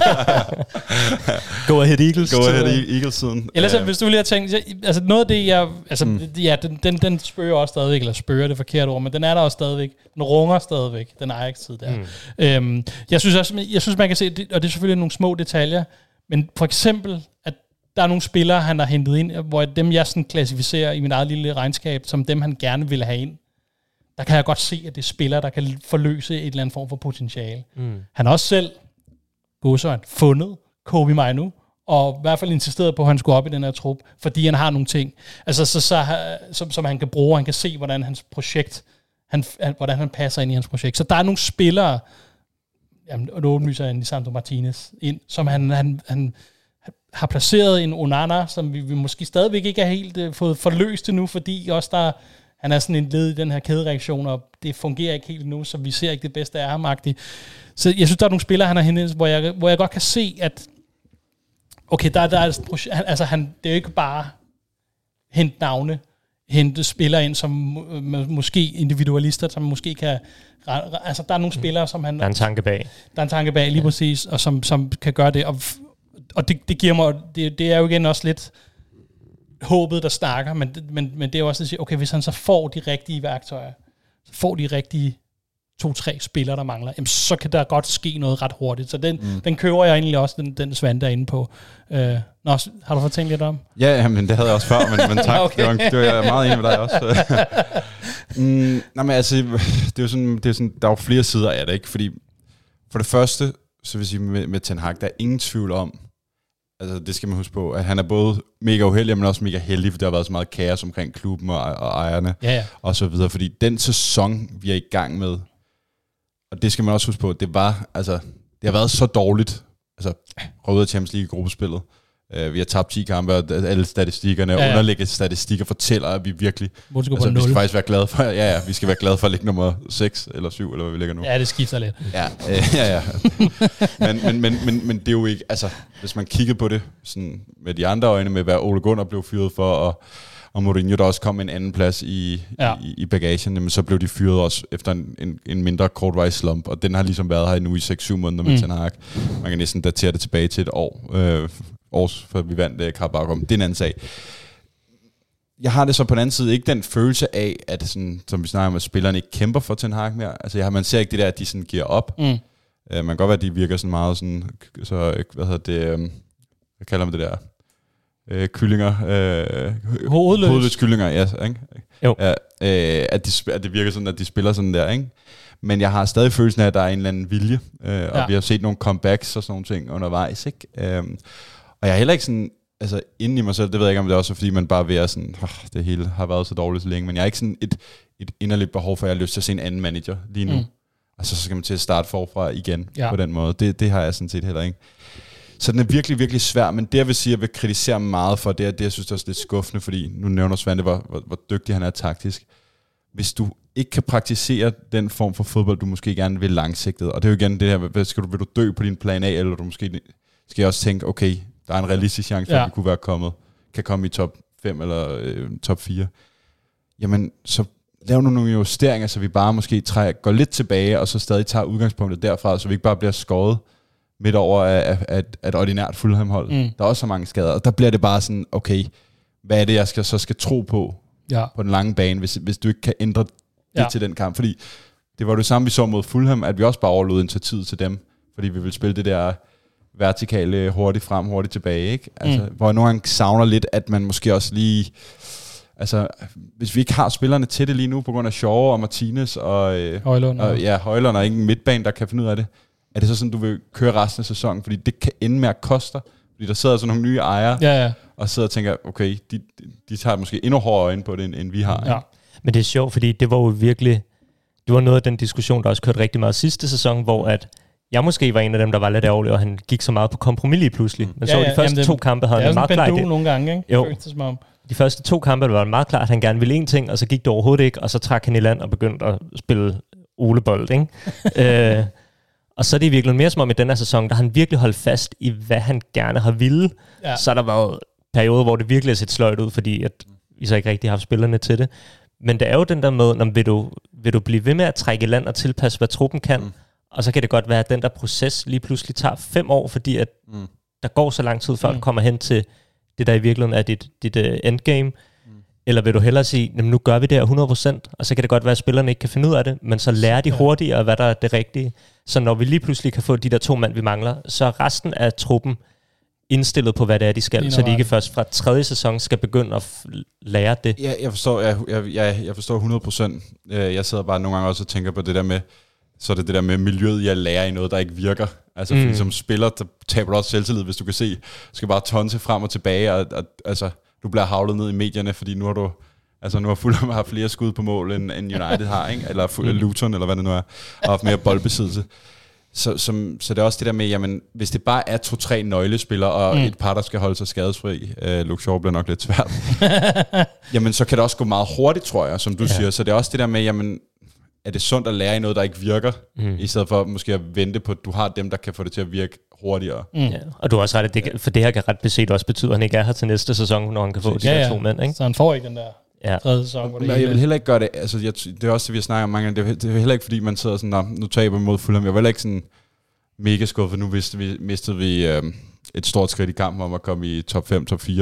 Go Ahead Eagles. Go Ahead Eagles-tiden. Ellers, uh, hvis du lige har tænkt, altså noget af det, jeg, altså, mm. ja, den, den, den spørger også stadigvæk, eller spørger det forkerte ord, men den er der også stadigvæk, den runger stadigvæk, den Ajax-tid der. Mm. Øhm, jeg synes også, jeg synes, man kan se, og det er selvfølgelig nogle små detaljer, men for eksempel, at der er nogle spillere, han har hentet ind, hvor dem, jeg sådan klassificerer i mit eget lille regnskab, som dem, han gerne vil have ind, der kan jeg godt se, at det er spillere, der kan forløse et eller andet form for potentiale. Mm. Han har også selv, godsøjne, fundet Kobbie Mainoo, og i hvert fald insisteret på, at han skulle op i den her trup, fordi han har nogle ting, altså, så, så, som, som han kan bruge, og han kan se, hvordan hans projekt, han, hvordan han passer ind i hans projekt. Så der er nogle spillere, jamen, og nu åbenlyser jeg Lisandro Martinez ind, som han, han, han har placeret en Onana, som vi, vi måske stadigvæk ikke har helt uh, fået forløst endnu, fordi også der, han er sådan en led i den her kædereaktion, og det fungerer ikke helt endnu, så vi ser ikke det bedste af ham-agtigt. Så jeg synes, der er nogle spillere, han har hentet, hvor jeg, hvor jeg godt kan se, at okay, der, der er et projekt, altså han, det er jo ikke bare hente navne, hente spillere ind, som måske individualister, som måske kan, altså der er nogle spillere, som han... Der er en tanke bag. Der er en tanke bag, lige ja. præcis, og som, som kan gøre det, og Og det, det giver mig, det, det er jo igen også lidt håbet, der snakker, men, men, men det er jo også at sige, okay, hvis han så får de rigtige værktøjer, så får de rigtige to-tre spillere, der mangler, jamen, så kan der godt ske noget ret hurtigt. Så den, mm. den køber jeg egentlig også, den, den Svante er inde på. Uh, nå, har du fået tænkt lidt om? Ja, men det havde jeg også før, men, men tak. Okay. Det, var, det var jeg meget enig med dig også. mm, nej, men altså, det er jo sådan, det er sådan, der er jo flere sider af det, ikke? Fordi for det første, så vil jeg sige med, med Ten Hag, der er ingen tvivl om, altså det skal man huske på, at han er både mega uheldig, men også mega heldig, for der har været så meget kaos omkring klubben og, og ejerne, ja, ja. og så videre. Fordi den sæson, vi er i gang med, og det skal man også huske på, det var, altså, det har været så dårligt, altså, røget af Champions League gruppespillet. Uh, vi har tabt ti kampe, og alle statistikkerne, ja, ja. underliggende statistikker fortæller, at vi virkelig, altså, vi skal faktisk være glade for, ja, ja, vi skal være glade for at ligge nummer seks eller syv, eller hvad vi ligger nu. Ja, det skifter lidt. Ja, øh, ja, ja. men, men, men, men, men det er jo ikke, altså, hvis man kigger på det sådan med de andre øjne, med hvad Ole Gunnar blev fyret for, og, og Mourinho, der også kom en anden plads i, ja. i, i bagagen, jamen, så blev de fyret også efter en, en, en mindre kortvejs slump, og den har ligesom været her nu i seks syv måneder med mm. Ten Hag. Man kan næsten datere det tilbage til et år, øh, års, før vi vandt uh, Carabao. Det er en anden sag. Jeg har det så på den anden side ikke den følelse af, at sådan, som vi snakker om, at spillerne ikke kæmper for Ten Hag mere. Altså, jeg har, man ser ikke det der, at de sådan giver op. Mm. Uh, man kan godt være, at de virker sådan meget sådan, så, hvad hedder det, um, hvad kalder man det der? Uh, kyllinger. Uh, Hovedløs. Hovedløs kyllinger, ja. Ikke? Jo. Uh, uh, at, de, at det virker sådan, at de spiller sådan der, ikke? Men jeg har stadig følelsen af, at der er en eller anden vilje. Uh, ja. Og vi har set nogle comebacks og sådan nogle ting undervejs, ikke? Um, Og jeg er heller ikke sådan, altså inden i mig selv, det ved jeg ikke, om det er også fordi, man bare vil være sådan, oh, det hele har været så dårligt så længe, men jeg har ikke sådan et, et inderligt behov for, at jeg har lyst til at se en anden manager lige nu. Mm. Og så skal man til at starte forfra igen ja. på den måde. Det, det har jeg sådan set heller ikke. Så den er virkelig, virkelig svær, men det jeg vil sige, jeg vil kritisere meget for, det er, det jeg synes det er også lidt skuffende, fordi nu nævner Svante, hvor, hvor, hvor dygtig han er taktisk. Hvis du ikke kan praktisere den form for fodbold, du måske gerne vil langsigtet, og det er jo igen det her, skal du, vil du dø på din plan A, eller du måske skal også tænke, okay, der er en realistisk chance for, ja. at vi kunne være kommet, kan komme i top fem eller øh, top fire. Jamen, så lav nu nogle justeringer, så vi bare måske trækker, går lidt tilbage, og så stadig tager udgangspunktet derfra, så vi ikke bare bliver skåret midt over af, af, af, af et ordinært Fulham-hold. Mm. Der er også så mange skader, og der bliver det bare sådan, okay, hvad er det, jeg skal, så skal tro på, ja. på den lange bane, hvis, hvis du ikke kan ændre det ja. til den kamp. Fordi det var det samme, vi så mod Fulham, at vi også bare overlod initiativet til dem, fordi vi ville spille det der vertikale hurtigt frem, hurtigt tilbage, ikke? Altså, mm. hvor jeg nogle gange savner lidt, at man måske også lige, altså, hvis vi ikke har spillerne til det lige nu, på grund af Shaw og Martinez og, øh, Højlund, og ja, Højlund og ikke en midtbane, der kan finde ud af det, er det så sådan, du vil køre resten af sæsonen? Fordi det kan ende med at koste, fordi der sidder sådan nogle nye ejere, ja, ja. og sidder og tænker, okay, de, de tager måske endnu hårdere ind på det, end, end vi har. Ja. Men det er sjovt, fordi det var jo virkelig, det var noget af den diskussion, der også kørte rigtig meget sidste sæson, hvor at jeg måske var en af dem, der var lidt ærgerlig, og han gik så meget på kompromis lige pludselig. Men ja, så ja, de første jamen, to kampe havde han meget klart. Det er nogle gange, ikke? Jo. De første to kampe var meget klart, at han gerne ville en ting, og så gik det overhovedet ikke, og så trak han i land og begyndte at spille olebold, ikke? øh, og så er det virkelig mere som om i den her sæson, der han virkelig holdt fast i, hvad han gerne har ville. Ja. Så der var jo perioder, hvor det virkelig er set sløjt ud, fordi at vi så ikke rigtig har haft spillerne til det. Men det er jo den der med, når vil du, vil du blive ved med at trække i land og tilpasse, hvad truppen kan, mm. og så kan det godt være, at den der proces lige pludselig tager fem år, fordi at mm. der går så lang tid, før mm. du kommer hen til det, der i virkeligheden er dit, dit uh, endgame. Mm. Eller vil du hellere sige, nu gør vi det her hundrede procent, og så kan det godt være, at spillerne ikke kan finde ud af det, men så lærer de hurtigere, hvad der er det rigtige. Så når vi lige pludselig kan få de der to mand, vi mangler, så er resten af truppen indstillet på, hvad det er, de skal, så de ikke først fra tredje sæson skal begynde at f- lære det. Ja, jeg forstår, jeg, jeg, jeg forstår hundrede procent. Jeg sidder bare nogle gange også og tænker på det der med, så er det det der med miljøet i at lære i noget, der ikke virker. Altså, mm. fordi som spiller, der taber du også selvtillid, hvis du kan se, du skal bare tonse frem og tilbage, og, og altså, du bliver havlet ned i medierne, fordi nu har du, altså nu har Fulham haft flere skud på mål, end, end United har, ikke? Eller mm. Luton, eller hvad det nu er, og haft mere boldbesiddelse. Så, som, så det er også det der med, jamen, hvis det bare er to-tre nøglespillere, og mm. et par, der skal holde sig skadesfri, øh, Luke Shaw bliver nok lidt svært, jamen, så kan det også gå meget hurtigt, tror jeg, som du ja. siger. Så det er også det der med, jamen, er det sundt at lære i noget, der ikke virker, mm. i stedet for måske at vente på, at du har dem, der kan få det til at virke hurtigere. Mm. Ja. Og du har også ret, det, for det her kan ret beset også betyde, at han ikke er her til næste sæson, når han kan få de ja, der ja. to mænd, ikke? Så han får ikke den der ja. tredje sæson. Hvor det Men jeg vil heller ikke gøre det, altså jeg, det er også det, vi har snakket om mange gange, det, det er heller ikke, fordi man sidder sådan, nu taber vi mod Fulham, jeg vil heller ikke sådan mega skuffet, for nu vidste vi, mistede vi øh, et stort skridt i kampen om at komme i top fem, top fire.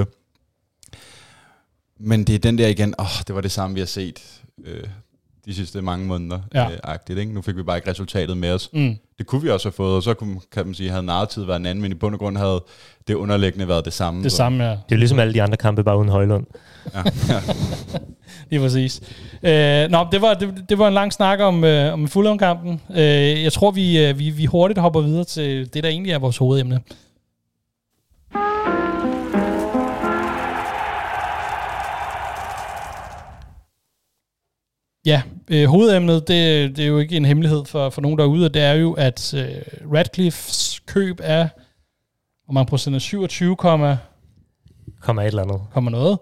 Men det er den der igen, åh, det var det samme, vi har set øh, de sidste mange måneder. Ja. Øh, agtigt, ikke? Nu fik vi bare ikke resultatet med os. Mm. Det kunne vi også have fået, og så kunne, kan man sige, havde narrativ været en anden, men i bund og grund havde det underliggende været det samme. Det samme, ja. Det er jo ligesom alle de andre kampe, bare uden Højlund. Ja, ja. Lige præcis. Øh, nå, det var, det, det var en lang snak om, øh, om Fulham-kampen. Øh, jeg tror, vi, vi, vi hurtigt hopper videre til det, der egentlig er vores hovedemne. Ja, øh, hovedemnet, det, det er jo ikke en hemmelighed for, for nogen derude, og det er jo, at øh, Radcliffes køb er, hvor mange procent er syvogtyve, kommer et eller andet. Kommer noget.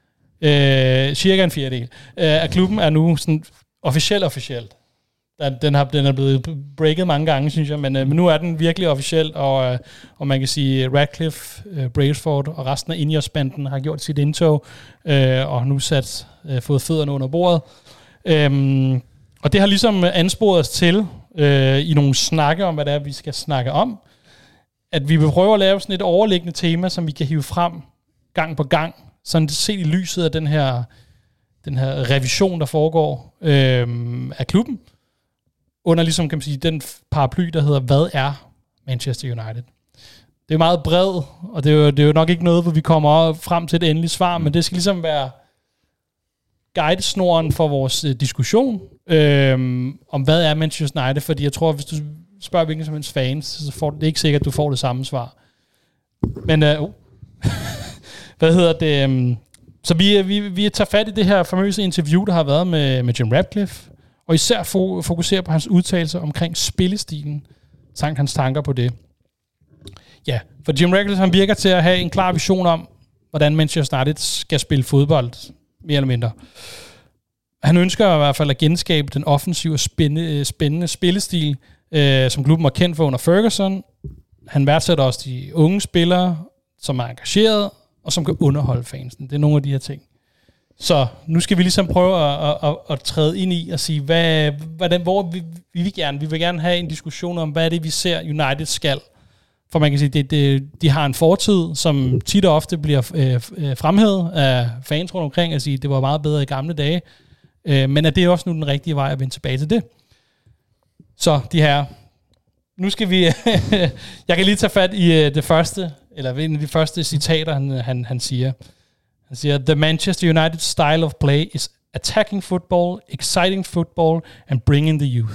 Øh, cirka en fjerdedel øh, af klubben er nu sådan officielt officielt. Den, har, den er blevet breaket mange gange, synes jeg, men, øh, men nu er den virkelig officiel, og, øh, og man kan sige, Radcliffe, øh, Brailsford og resten af Ineos-banden har gjort sit indtog, øh, og har nu sat, øh, fået fødderne under bordet. Øhm, og det har ligesom ansporet os til, øh, i nogle snakke om, hvad det er, vi skal snakke om, at vi vil prøve at lave sådan et overliggende tema, som vi kan hive frem gang på gang, sådan set i lyset af den her, den her revision, der foregår øh, af klubben, under ligesom, kan man sige, den paraply, der hedder, hvad er Manchester United? Det er meget bred, og det er jo, det er jo nok ikke noget, hvor vi kommer frem til et endeligt svar, mm. men det skal ligesom være guidesnoren for vores øh, diskussion øh, om, hvad er Manchester United, fordi jeg tror, hvis du spørger hvilken som helst fans, så får det ikke sikkert, at du får det samme svar. Men, øh, oh. hvad hedder det? Um, så vi, vi, vi tager fat i det her famøse interview, der har været med, med Jim Ratcliffe, og især fo- fokuserer på hans udtalelser omkring spillestilen, samt hans tanker på det. Ja, for Jim Ratcliffe, han virker til at have en klar vision om, hvordan Manchester United skal spille fodbold, mere eller mindre. Han ønsker i hvert fald at genskabe den offensive og spændende, spændende spillestil, øh, som klubben var kendt for under Ferguson. Han værdsætter også de unge spillere, som er engageret, og som kan underholde fansen. Det er nogle af de her ting. Så nu skal vi ligesom prøve at, at, at, at træde ind i og sige, hvad, hvordan, hvor vi, vi vil gerne. Vi vil gerne have en diskussion om, hvad er det, vi ser United skal. For man kan sige, det, det, de har en fortid, som tit og ofte bliver øh, fremhævet af fans rundt omkring, at sige, det var meget bedre i gamle dage. Øh, men er det også nu den rigtige vej at vende tilbage til det? Så de her, nu skal vi, jeg kan lige tage fat i øh, det første, eller en af de første citater, han, han, han siger. Han siger, the Manchester United style of play is attacking football, exciting football, and bringing the youth.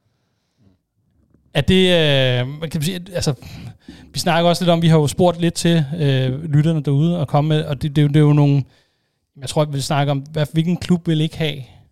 Er det, øh, man kan sige, altså, vi snakker også lidt om, vi har jo spurgt lidt til øh, lytterne derude og komme med, og det, det, det er jo nogle, jeg tror, vi vil snakke om, hvad, hvilken klub vil ikke have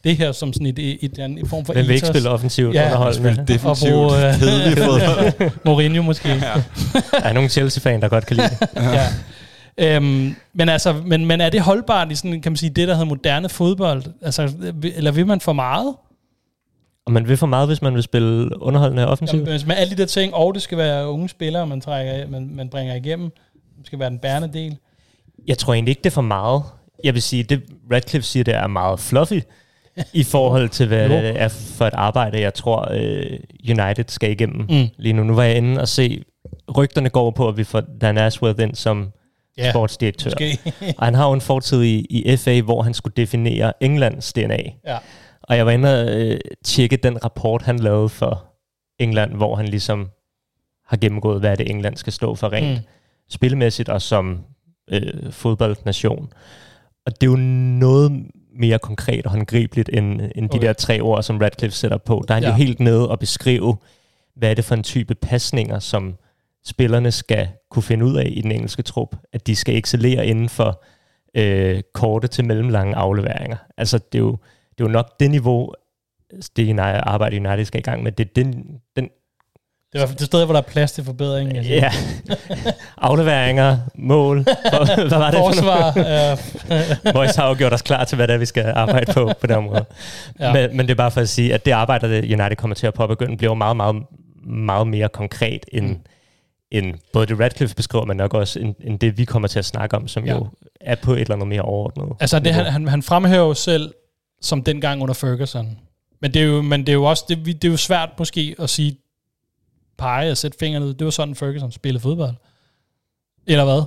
det her som sådan et, et, et, et, et form for Men vil ikke spille offensivt ja, underholdende. Spille defensivt, Og bruge, øh, kedelig fodbold. Mourinho måske. Ja. Der er nogle Chelsea-fan, der godt kan lide det. Ja. Øhm, men altså, men, men er det holdbart i sådan, kan man sige, det der hedder moderne fodbold? Altså, eller vil man for meget? Og man vil for meget, hvis man vil spille underholdende offensivt. Jamen, med alle de der ting, og det skal være unge spillere, man, trækker, man, man bringer igennem. Det skal være den bærende del. Jeg tror egentlig ikke, det er for meget. Jeg vil sige, det Radcliffe siger, det er meget fluffy i forhold til, hvad Jo. det er for et arbejde, jeg tror, uh, United skal igennem Mm. lige nu. Nu var jeg inde og se, rygterne går på, at vi får Dan Ashworth ind som Ja, sportsdirektør. måske. Og han har jo en fortid i, i F A, hvor han skulle definere Englands D N A. Ja. Og jeg var inde og øh, tjekke den rapport, han lavede for England, hvor han ligesom har gennemgået, hvad det England skal stå for rent mm. spillemæssigt og som øh, fodboldnation. Og det er jo noget mere konkret og håndgribeligt end, end de okay. der tre ord, som Radcliffe sætter på. Der er han ja. jo helt nede og beskrive, hvad er det for en type pasninger, som spillerne skal kunne finde ud af i den engelske trup. At de skal excellere inden for øh, korte til mellemlange afleveringer. Altså, det er jo, det er jo nok det niveau, det arbejde United skal i gang med. Det er den, den Det er i hvert fald det sted, hvor der er plads til forbedring. Altså. Ja. Afleveringer, mål. Hvad var det Forsvar. for Moyes har jo gjort os klar til, hvad det er, vi skal arbejde på på det område. Ja. Men, men det er bare for at sige, at det arbejde, der United kommer til at påbegynde, bliver jo meget, meget, meget mere konkret end, mm. end både det Radcliffe beskriver, men nok også end, end det, vi kommer til at snakke om, som ja. jo er på et eller andet mere overordnet. Altså, det, han, han, han fremhæver jo selv som dengang under Ferguson. Men det er jo, men det er jo også det, det er jo svært måske at sige, pege og sætte fingrene ud. Det var sådan, Ferguson spillede fodbold. Eller hvad?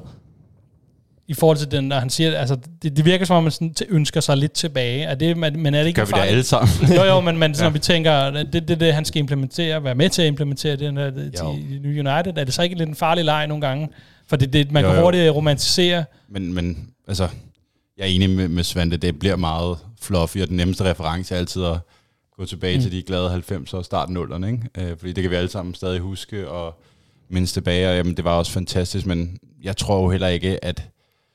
I forhold til den, når han siger, altså, det, det virker som om, man sådan ønsker sig lidt tilbage. Er det, men er det ikke gør vi det alle sammen? Jo, jo, men, men ja. når vi tænker, det er det, det, han skal implementere, være med til at implementere det, det, det til New United, er det så ikke lidt en farlig leg nogle gange? For det, det, man jo, kan hurtigt romantisere. Men, men altså, jeg er enig med, med Svante, det bliver meget fluffy, og den nemmeste reference er altid at gå tilbage mm. til de glade halvfemser og start nullerne, ikke? Øh, fordi det kan vi alle sammen stadig huske og mindes tilbage, og jamen, det var også fantastisk, men jeg tror jo heller ikke, at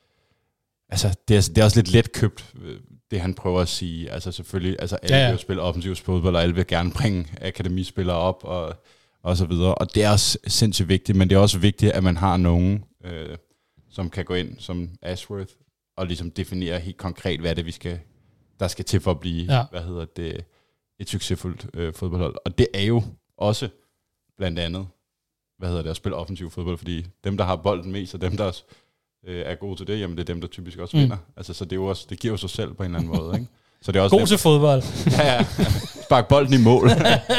altså, det er, det er også lidt let købt, det han prøver at sige. Altså selvfølgelig, altså alle ja, ja. vil jo spille offensivt fodbold, og alle vil gerne bringe akademispillere op, og, og så videre. Og det er også sindssygt vigtigt, men det er også vigtigt, at man har nogen, øh, som kan gå ind som Ashworth, og ligesom definere helt konkret, hvad det vi skal, der skal til for at blive, ja. hvad hedder det, et succesfuldt øh, fodboldhold. Og det er jo også blandt andet, hvad hedder det, at spille offensiv fodbold, fordi dem, der har bolden mest, og dem, der også, øh, er gode til det, jamen det er dem, der typisk også mm. vinder. Altså, så det, er jo også, det giver jo sig selv på en eller anden måde, ikke? Så det er også god til fodbold. Ja, ja. Spark bolden i mål.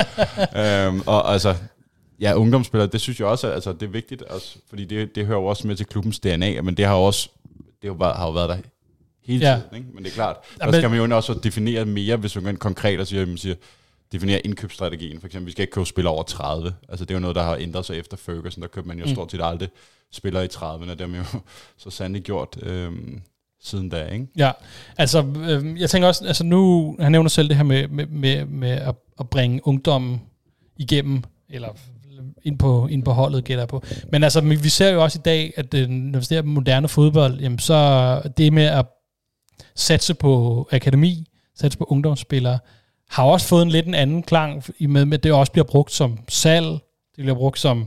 øhm, og altså, ja, ungdomsspillere, det synes jeg også, altså, det er vigtigt, også, fordi det, det hører jo også med til klubbens D N A, men det har jo også, det har jo, bare, har jo været der hele tiden, ja. Ikke? Men det er klart, der ja, skal man jo også definere mere, hvis man går ind konkret og siger, man siger, definere indkøbsstrategien. For eksempel, vi skal ikke købe spillere over tredive. Altså, det er jo noget, der har ændret sig efter Ferguson. Der købte man jo mm. stort set aldrig spillere i trediverne, og det har man jo så sandelig gjort øhm, siden da, ikke? Ja, altså, øh, jeg tænker også, altså nu, han nævner selv det her med, med, med, med at, at bringe ungdommen igennem, eller ind på, ind på holdet, gætter jeg på. Men altså, vi ser jo også i dag, at det, når vi ser moderne fodbold, jamen så det med at satse på akademi, satse på ungdomsspillere, har også fået en lidt en anden klang, i med, med at det også bliver brugt som salg, det bliver brugt som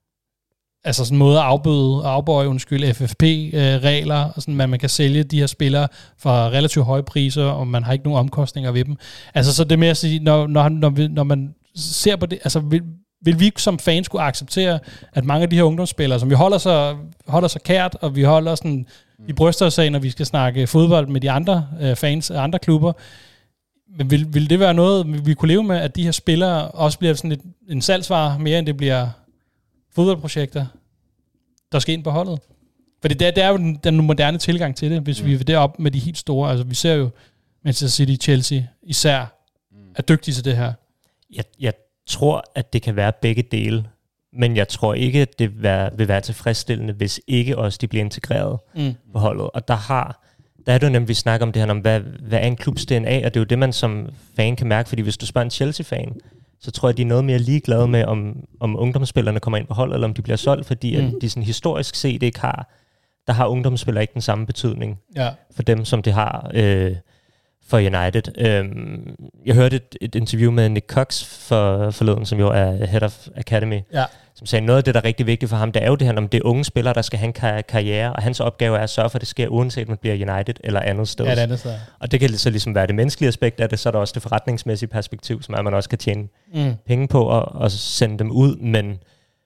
altså sådan en måde at afbøde, afbøje, undskyld, F F P-regler, og sådan, at man kan sælge de her spillere for relativt høje priser, og man har ikke nogen omkostninger ved dem. Altså, så det er med at sige, når, når, når, vi, når man ser på det, altså vil, vil vi som fans skulle acceptere, at mange af de her ungdomsspillere, som vi holder så, holder så kært, og vi holder sådan, vi bryster os af, når vi skal snakke fodbold med de andre øh, fans af andre klubber, men vil, vil det være noget, vi kunne leve med, at de her spillere også bliver sådan et, en salgsvare, mere end det bliver fodboldprojekter, der skal ind på holdet? For det, det er jo den, den moderne tilgang til det, hvis mm. vi er deroppe med de helt store. Altså vi ser jo Manchester City, Chelsea især er dygtige til det her. Jeg, jeg tror, at det kan være begge dele, men jeg tror ikke, at det være, vil være tilfredsstillende, hvis ikke også de bliver integreret mm. på holdet. Og der har der er det jo nemlig, vi snakker om det her, om hvad, hvad er en klubs D N A, og det er jo det, man som fan kan mærke, fordi hvis du spørger en Chelsea-fan, så tror jeg, de er noget mere ligeglade med, om, om ungdomsspillerne kommer ind på hold, eller om de bliver solgt, fordi mm. at de sådan historisk set ikke har, der har ungdomsspillere ikke den samme betydning ja. for dem, som det har øh, for United. Øhm, jeg hørte et, et interview med Nick Cox for, forleden, som jo er Head of Academy, ja. som sagde, noget af det, der er rigtig vigtigt for ham, det er jo det her, om det er unge spillere, der skal have en kar- karriere, og hans opgave er at sørge for, at det sker, uanset om man bliver United eller andet sted. Ja, det andet sted. Og det kan så ligesom være det menneskelige aspekt af det, så er der også det forretningsmæssige perspektiv, som er, at man også kan tjene mm. penge på og, og sende dem ud, men,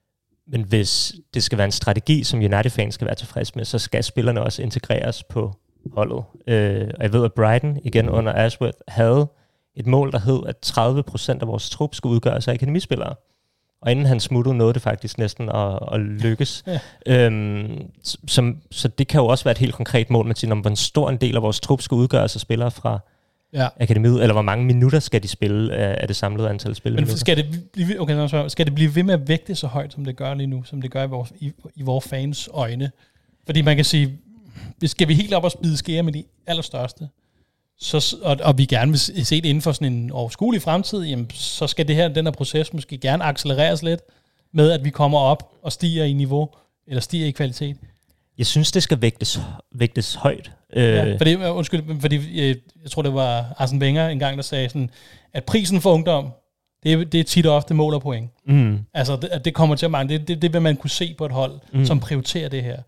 men hvis det skal være en strategi, som United-fans skal være tilfreds med, så skal spillerne også integreres på holdet. Øh, og jeg ved, at Brighton, igen under Ashworth, havde et mål, der hed, at tredive procent af vores trup skulle udgøres af akademispillere. Og inden han smuttede, nåede det faktisk næsten at, at lykkes. Ja. Øhm, som, så det kan jo også være et helt konkret mål, man siger, om hvor en stor en del af vores trup skal udgøres af spillere fra ja. akademiet, eller hvor mange minutter skal de spille af, af det samlede antal spil. Men skal det, blive, okay, skal det blive ved med at vægte så højt, som det gør lige nu, som det gør i vores, i, i vores fans øjne? Fordi man kan sige, skal vi helt op og spide skære med de allerstørste, så, og, og vi gerne vil se det inden for sådan en overskuelig fremtid, jamen, så skal det her, den her proces måske gerne accelereres lidt, med at vi kommer op og stiger i niveau, eller stiger i kvalitet. Jeg synes, det skal vægtes, vægtes højt. Ja, fordi, undskyld, fordi jeg, jeg tror, det var Arsene Wenger engang, der sagde sådan, at prisen for ungdom, det er, det er tit og ofte mål og point. Mm. Altså, det, det kommer til at mange. Det, det, det vil man kunne se på et hold, mm. som prioriterer det her.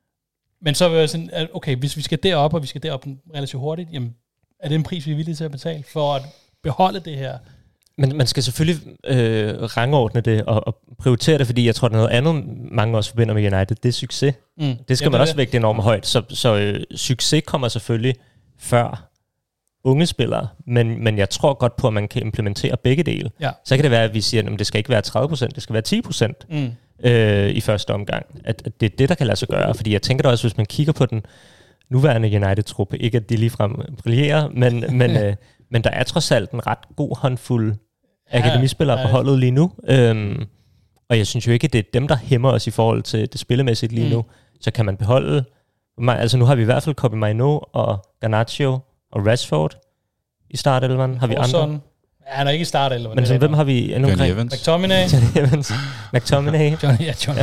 Men så vil jeg sådan, at okay, hvis vi skal derop, og vi skal derop relativt hurtigt, jamen, er det en pris, vi er villige til at betale for at beholde det her? Men man skal selvfølgelig øh, rangordne det og, og prioritere det, fordi jeg tror, der er noget andet, mange også forbinder med United, det er succes. Mm. Det skal ja, man det også vægte enormt højt. Så, så øh, succes kommer selvfølgelig før unge spillere, men, men jeg tror godt på, at man kan implementere begge dele. Ja. Så kan det være, at vi siger, at det skal ikke være tredive procent, det skal være ti procent mm. øh, i første omgang. At, at det er det, der kan lade sig gøre, fordi jeg tænker da også, hvis man kigger på den nuværende United-truppe, ikke at de ligefrem brillerer, men, men, øh, men der er trods alt en ret god håndfuld ja, akademispillere ja, på holdet lige nu. Øhm, og jeg synes jo ikke, at det er dem, der hæmmer os i forhold til det spillemæssigt lige mm. nu. Så kan man beholde, altså nu har vi i hvert fald Kobbie Mainoo og Garnacho og Rashford i startelveren. Har vi andre? Ja, han er ikke i startelveren. Men så, hvem har vi endnu omkring? Evans. McTominay. Johnny Evans. McTominay. Johnny, ja, Johnny.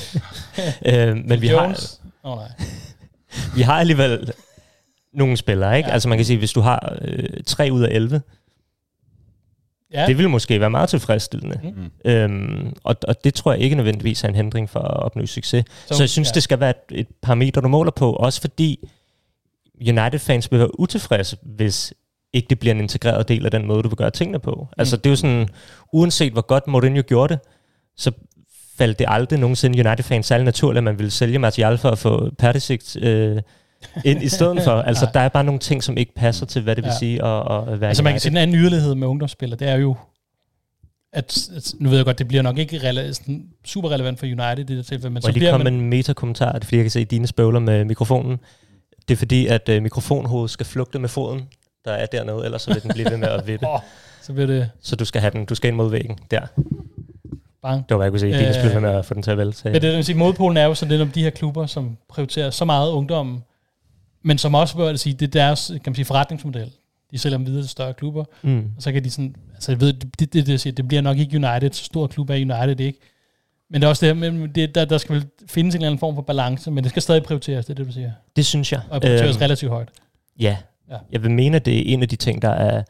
øh, men vi Jones. har... Oh, nej. Vi har alligevel nogle spillere, ikke? Ja. Altså man kan sige, hvis du har øh, tre ud af elleve, ja. det vil måske være meget tilfredsstillende. Mm. Øhm, og, og det tror jeg ikke nødvendigvis er en hindring for at opnå succes. Så, så jeg synes, ja. det skal være et, et parameter, du måler på, også fordi United-fans vil være utilfredse, hvis ikke det bliver en integreret del af den måde, du vil gøre tingene på. Mm. Altså det er jo sådan, uanset hvor godt Mourinho gjorde det, så faldt det aldrig nogensinde United-fans særlig naturligt, at man ville sælge Martial for at få Perisic øh, ind i stedet for. Altså, der er bare nogle ting, som ikke passer til, hvad det vil ja. sige at, at være altså, United. Man kan sige, den anden yderlighed med ungdomsspillere, det er jo, at, at nu ved jeg godt, det bliver nok ikke rele- super relevant for United i det tilfælde, men Må så jeg lige bliver komme man... med en meta-kommentar, fordi jeg kan se dine spøvler med mikrofonen. Det er fordi, at øh, mikrofonhovedet skal flugte med foden, der er dernede, ellers så vil den blive ved med at vippe. oh, så bliver det... Så du skal have den, du skal ind mod væggen, der. Bang. Det var, hvad jeg kunne se. Dine spiller med at få den til at vælge. Men det vil sige, modpolen er jo sådan lidt om de her klubber, som prioriterer så meget ungdommen, men som også vil sige, det er deres, kan man sige, forretningsmodel. De sælger dem videre til større klubber, mm. og så kan de sådan, altså jeg ved, det, det, det, det, det bliver nok ikke United, så stor klub er United ikke. Men det er også det her, det, der, der skal vel findes en eller anden form for balance, men det skal stadig prioriteres, det er det, du siger. Det synes jeg. Og prioriteres øhm, relativt højt. Ja. ja, jeg vil mene, at det er en af de ting, der er,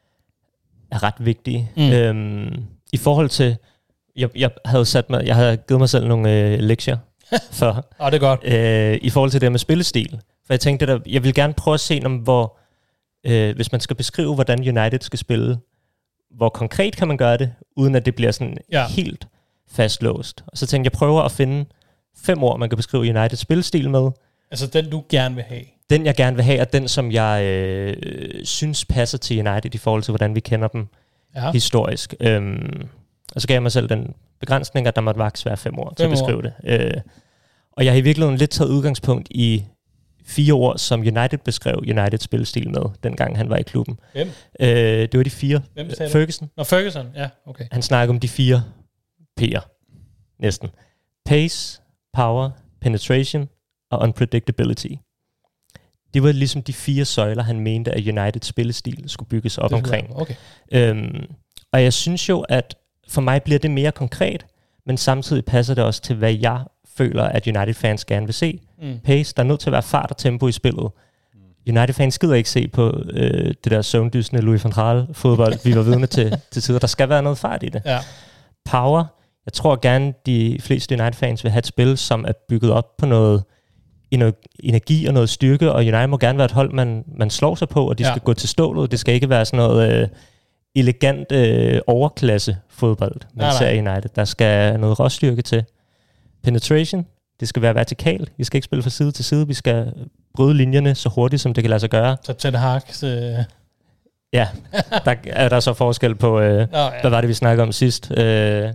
er ret vigtige. Mm. Øhm, I forhold til, jeg, jeg havde sat mig, jeg havde givet mig selv nogle øh, lektier for. Åh, det er godt. Øh, I forhold til det med spillestil. For jeg tænkte, at jeg vil gerne prøve at se, om, hvor, øh, hvis man skal beskrive, hvordan United skal spille, hvor konkret kan man gøre det, uden at det bliver sådan ja. helt fastlåst. Og så tænkte jeg, prøver at finde fem ord, man kan beskrive Uniteds spillestil med. Altså den, du gerne vil have? Den, jeg gerne vil have, er den, som jeg øh, synes passer til United i forhold til, hvordan vi kender dem ja. historisk. Øhm, og så gav jeg mig selv den begrænsning, at der måtte vaks være fem ord fem til at beskrive år. det. Øh, og jeg har i virkeligheden lidt taget udgangspunkt i fire ord, som United beskrev Uniteds spillestil med, dengang han var i klubben. Hvem? Øh, det var de fire. Hvem sagde Ferguson. Nå, Ferguson, ja, okay. Han snakker om de fire P'er, næsten. Pace, power, penetration og unpredictability. Det var ligesom de fire søjler, han mente, at Uniteds spillestil skulle bygges op omkring. Okay. Øhm, og jeg synes jo, at for mig bliver det mere konkret, men samtidig passer det også til, hvad jeg føler, at United-fans gerne vil se. Mm. Pace, der er nødt til at være fart og tempo i spillet. United-fans gider ikke se på øh, det der søvndysende Louis van Gaal fodbold, vi var vidne til til tider. Der skal være noget fart i det. Ja. Power. Jeg tror gerne, de fleste United-fans vil have et spil, som er bygget op på noget, i noget energi og noget styrke, og United må gerne være et hold, man, man slår sig på, og de ja. skal gå til stålet. Det skal ikke være sådan noget øh, elegant øh, overklasse fodbold, man ser i United. Der skal noget råstyrke til. Penetration. Det skal være vertikalt. Vi skal ikke spille fra side til side. Vi skal bryde linjerne så hurtigt, som det kan lade sig gøre. Så Ten Hag's... Øh... Ja, der er der så forskel på, øh, oh, ja. hvad var det, vi snakkede om sidst? Øh, det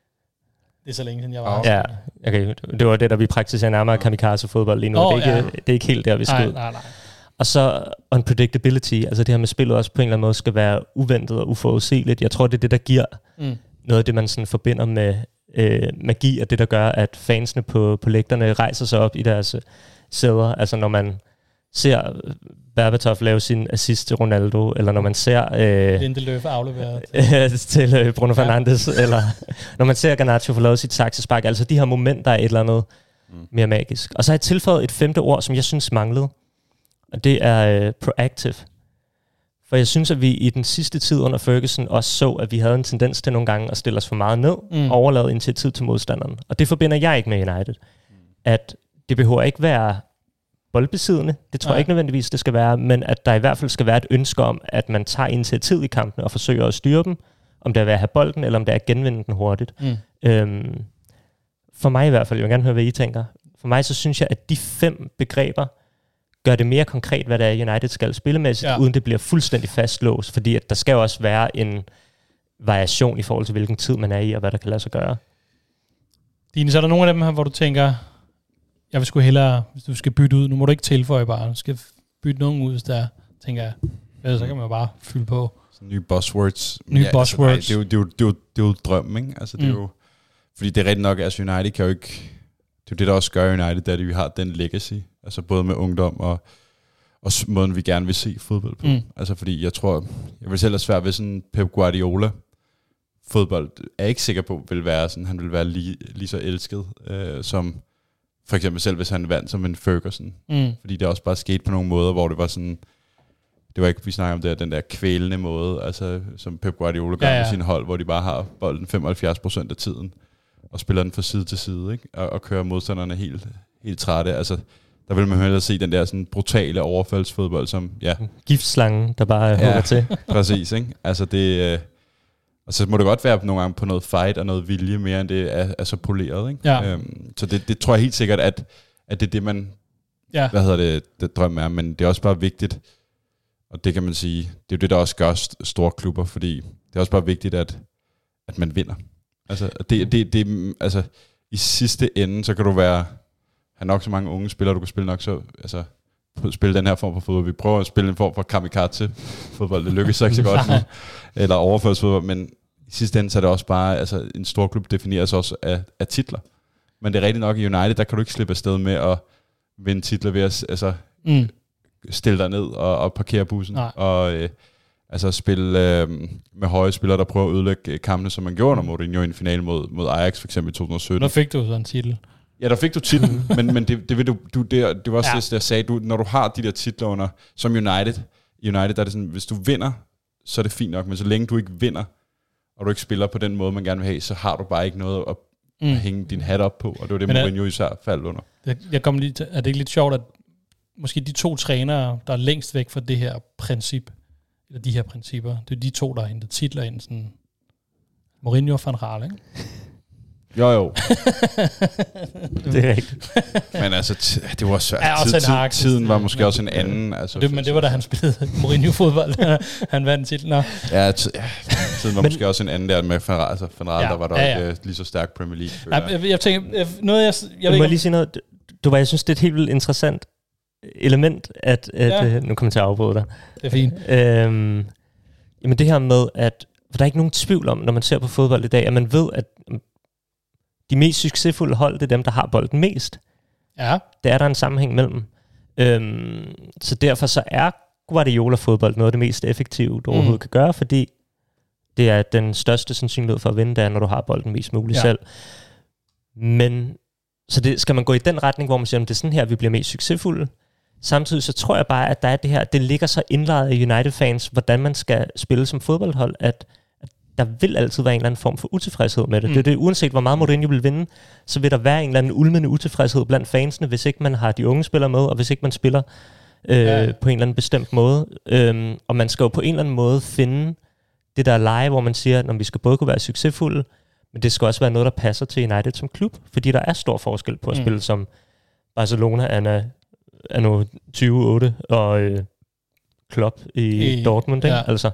er så længe siden, jeg var. Ja, okay. Det var det, der vi praktiserer nærmere kamikaze-fodbold lige nu. Oh, det, er ikke, ja. det er ikke helt der, vi skal nej, ud. Nej, nej. Og så unpredictability. Altså det her med spillet også på en eller anden måde skal være uventet og uforudsigeligt. Jeg tror, det er det, der giver mm. noget af det, man sådan forbinder med øh, magi, og det, der gør, at fansene på, på lægterne rejser sig op i deres øh, sæder. Altså når man ser Berbatov lave sin assist til Ronaldo, eller når man ser øh, Lindeløf afleveret til, til øh, Bruno ja. Fernandes, eller når man ser Garnacho få lavet sit saksespark. Altså de her momenter er et eller andet mm. mere magisk. Og så har jeg tilføjet et femte ord, som jeg synes manglede, og det er øh, proactive. For jeg synes, at vi i den sidste tid under Ferguson også så, at vi havde en tendens til nogle gange at stille os for meget ned, mm. og overlade initiativ til modstanderen. Og det forbinder jeg ikke med United. At det behøver ikke være boldbesiddende, det tror Nej. jeg ikke nødvendigvis, det skal være, men at der i hvert fald skal være et ønske om, at man tager initiativ i kampene og forsøger at styre dem, om det er ved at have bolden, eller om det er at genvinde den hurtigt. Mm. Øhm, for mig i hvert fald, jeg vil gerne høre, hvad I tænker. For mig så synes jeg, at de fem begreber gør det mere konkret, hvad det er, United skal spillemæssigt, ja. uden det bliver fuldstændig fastlåst, fordi at der skal jo også være en variation i forhold til, hvilken tid man er i, og hvad der kan lade sig gøre. Dine, så er der nogle af dem her, hvor du tænker, jeg vil sgu hellere, hvis du skal bytte ud, nu må du ikke tilføje bare, du skal bytte nogen ud, hvis der tænker jeg, ja, så kan man jo bare fylde på. Nye buzzwords. Nye ja, buzzwords. Altså, nej, det, er jo, det, er jo, det, er jo, det er jo drømmen, ikke? Altså, det er mm. jo, fordi det er rigtig nok, at altså United kan jo ikke, det er jo det, der også gør United, det er, at vi har den legacy, altså både med ungdom og, og måden, vi gerne vil se fodbold på. Mm. Altså fordi jeg tror, jeg vil selv have svært ved sådan Pep Guardiola fodbold, er jeg ikke sikker på, vil være sådan, han vil være lige, lige så elsket, øh, som for eksempel selv, hvis han vandt som en Ferguson. Mm. Fordi det også bare skete på nogle måder, hvor det var sådan, det var ikke, vi snakker om det, den der kvælende måde, altså som Pep Guardiola gør ja, ja. med sine hold, hvor de bare har bolden femoghalvfjerds procent af tiden, og spiller den fra side til side, ikke? Og, og kører modstanderne helt, helt trætte. Altså, der vil man hellere se den der sådan brutale overfaldsfodbold, som, ja. Giftslangen, der bare hugger ja, til. Præcis, ikke? Altså det, øh, og så må det godt være nogle gange på noget fight og noget vilje, mere end det er, er så poleret, ikke? Ja. Øhm, så det, det tror jeg helt sikkert, at, at det er det, man, ja. hvad hedder det, det drøm er, men det er også bare vigtigt, og det kan man sige, det er jo det, der også gør store klubber, fordi det er også bare vigtigt, at, at man vinder. Altså, det, det, det, altså, i sidste ende, så kan du være, have nok så mange unge spillere, du kan spille nok så, altså, spille den her form for fodbold. Vi prøver at spille en form for kamikaze-fodbold, det lykkes så ikke så godt nu, eller overførselsfodbold, men i sidste ende, så er det også bare, altså, en stor klub defineres også af, af titler. Men det er rigtigt nok, i United, der kan du ikke slippe afsted med at vinde titler ved at, altså, mm. stille dig ned og, og parkere bussen, Nej. og øh, altså spille øh, med høje spillere, der prøver at ødelægge kampene, som man gjorde under Mourinho i en finale mod, mod Ajax, for eksempel i to tusind og sytten. Der fik du sådan en titel. Ja, der fik du titlen, men, men det, det, du, du, det, det var også ja. det, jeg sagde, du, når du har de der titler under, som United, United, der er det sådan, hvis du vinder, så er det fint nok, men så længe du ikke vinder, og du ikke spiller på den måde, man gerne vil have, så har du bare ikke noget at, mm. at hænge din hat op på, og det var det, men Mourinho især faldt under. Jeg, jeg kom lige til, er det ikke lidt sjovt, at måske de to trænere, der er længst væk fra det her princip, eller de her principper, det er de to, der har hentet titler ind, sådan Mourinho og Van Gaal, ikke? Jo, jo. Det er rigtigt. Men altså, t- det var svært. Ja, tid, tid, tiden var måske også en anden. Altså, det, men det var da han spillede Mourinho-fodbold. Han vandt titlen. Ja, t- ja, tiden var men, måske også en anden der med Van Gaal. Altså, Van Gaal, ja, der var der ja, ja. ikke lige så stærk Premier League. Ja, jeg, jeg tænker, noget jeg... Jeg, jeg må lige sige noget. Du var, jeg synes, det er et helt vildt interessant element, at... at ja. Nu kommer jeg til at afbryde dig. Det er fint. Øhm, jamen det her med, at... For der er ikke nogen tvivl om, når man ser på fodbold i dag, at man ved, at de mest succesfulde hold, det er dem, der har bolden mest. Ja. Der er der en sammenhæng mellem. Øhm, så derfor så er Guardiola-fodbold noget af det mest effektive, du mm. overhovedet kan gøre, fordi det er den største sandsynlighed for at vinde, der når du har bolden mest muligt ja. selv. Men så det, skal man gå i den retning, hvor man siger, at det er sådan her, vi bliver mest succesfulde, Samtidig så tror jeg bare, at der er det her, det ligger så indlejret i United-fans, hvordan man skal spille som fodboldhold, at, at der vil altid være en eller anden form for utilfredshed med det. Mm. Det er det, uanset hvor meget Mourinho vil vinde, så vil der være en eller anden ulmende utilfredshed blandt fansene, hvis ikke man har de unge spillere med, og hvis ikke man spiller øh, ja. på en eller anden bestemt måde. Øhm, og man skal jo på en eller anden måde finde det der leje, hvor man siger, at vi skal både kunne være succesfulde, men det skal også være noget, der passer til United som klub, fordi der er stor forskel på at mm. spille som Barcelona er anno tyve otte og øh, Klopp i, I Dortmund, ja. altså.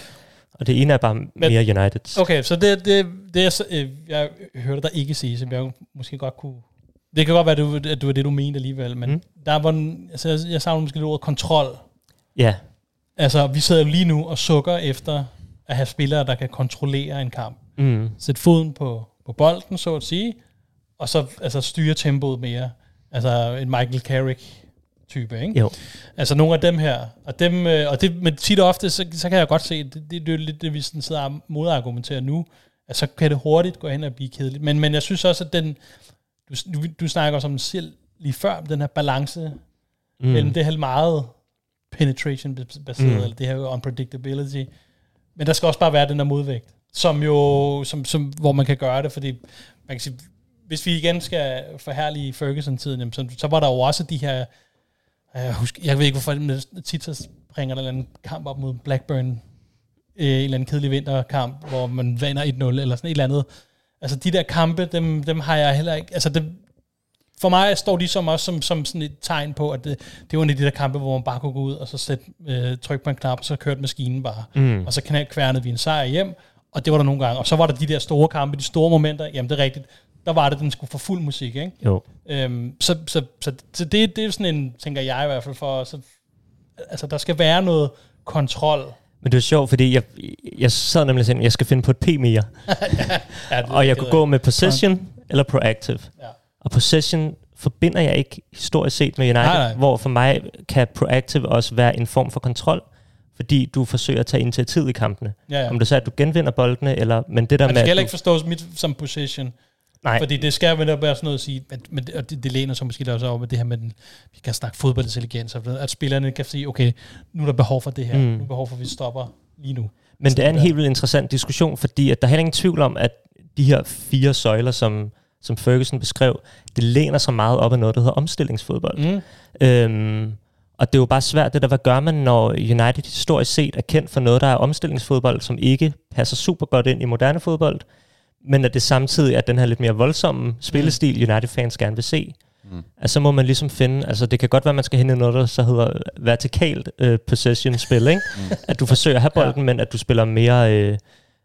Og det ene er bare men, mere United. Okay, så det, det, det jeg, øh, jeg hørte dig ikke sige, som jeg måske godt kunne... Det kan godt være, at, du, at det var det, du mente alligevel, men mm. der var en, altså, jeg, jeg savner måske lidt ordet kontrol. Ja. Altså, vi sidder jo lige nu og sukker efter at have spillere, der kan kontrollere en kamp. Mm. Sætte foden på, på bolden, så at sige, og så altså, styre tempoet mere. Altså en Michael Carrick-type, ikke? Jo. Altså nogle af dem her, og dem, og det, men tit og ofte, så, så kan jeg godt se, det, det, det er lidt det, vi sådan sidder og modargumenterer nu, at så kan det hurtigt gå hen og blive kedeligt. Men, men jeg synes også, at den, du, du, du snakker også om selv lige før, den her balance mm. mellem det her meget penetration-baseret, mm. eller det her unpredictability, men der skal også bare være den der modvægt, som jo, som, som, hvor man kan gøre det, fordi man kan sige, hvis vi igen skal forherlige Ferguson-tiden, jamen, så, så var der jo også de her, jeg, husker, jeg ved ikke hvorfor, men tit så bringer der en eller anden kamp op mod Blackburn, øh, en eller anden kedelig vinterkamp, hvor man vinder et nul, eller sådan et eller andet. Altså de der kampe, dem, dem har jeg heller ikke, altså det, for mig står de som også som, som sådan et tegn på, at det, det var en af de der kampe, hvor man bare kunne gå ud, og så sætte, øh, trykke på en knap, og så kørte maskinen bare. Mm. Og så kværnede vi en sejr hjem, og det var der nogle gange. Og så var der de der store kampe, de store momenter, jamen det er rigtigt, der var det, den skulle få fuld musik, ikke? Jo. Øhm, så så, så, så det, det er sådan en, tænker jeg i hvert fald, for, så, altså der skal være noget kontrol. Men det er sjovt, fordi jeg, jeg sad nemlig og sagde, jeg skal finde på et P mere. ja, ja, og jeg kunne gå med possession Kon- eller proactive. Ja. Og possession forbinder jeg ikke historisk set med United, nej, nej. Hvor for mig kan proactive også være en form for kontrol, fordi du forsøger at tage initiativ i kampene. Ja, ja. Om det så er, at du genvinder boldene, eller... Men det der altså, med... Det skal du... ikke forstås mit som possession. Nej. Fordi det skal vel være sådan noget at sige, men det, det, det læner så måske også over med det her med, den, vi kan snakke fodboldintelligens, at spillerne kan sige, okay, nu er der behov for det her, mm. nu er der behov for, at vi stopper lige nu. Men det er en helt vildt interessant diskussion, fordi at der er heller ingen tvivl om, at de her fire søjler, som, som Ferguson beskrev, det læner så meget op af noget, der hedder omstillingsfodbold. Mm. Øhm, og det er jo bare svært, det der, hvad gør man, når United historisk set er kendt for noget, der er omstillingsfodbold, som ikke passer super godt ind i moderne fodbold, men at det samtidig er den her lidt mere voldsomme spillestil, mm. United-fans gerne vil se. Mm. Altså så må man ligesom finde, altså det kan godt være, at man skal hente noget, der så hedder vertikalt øh, possession-spil, ikke? Mm. At du forsøger at have bolden, ja. Men at du spiller mere øh,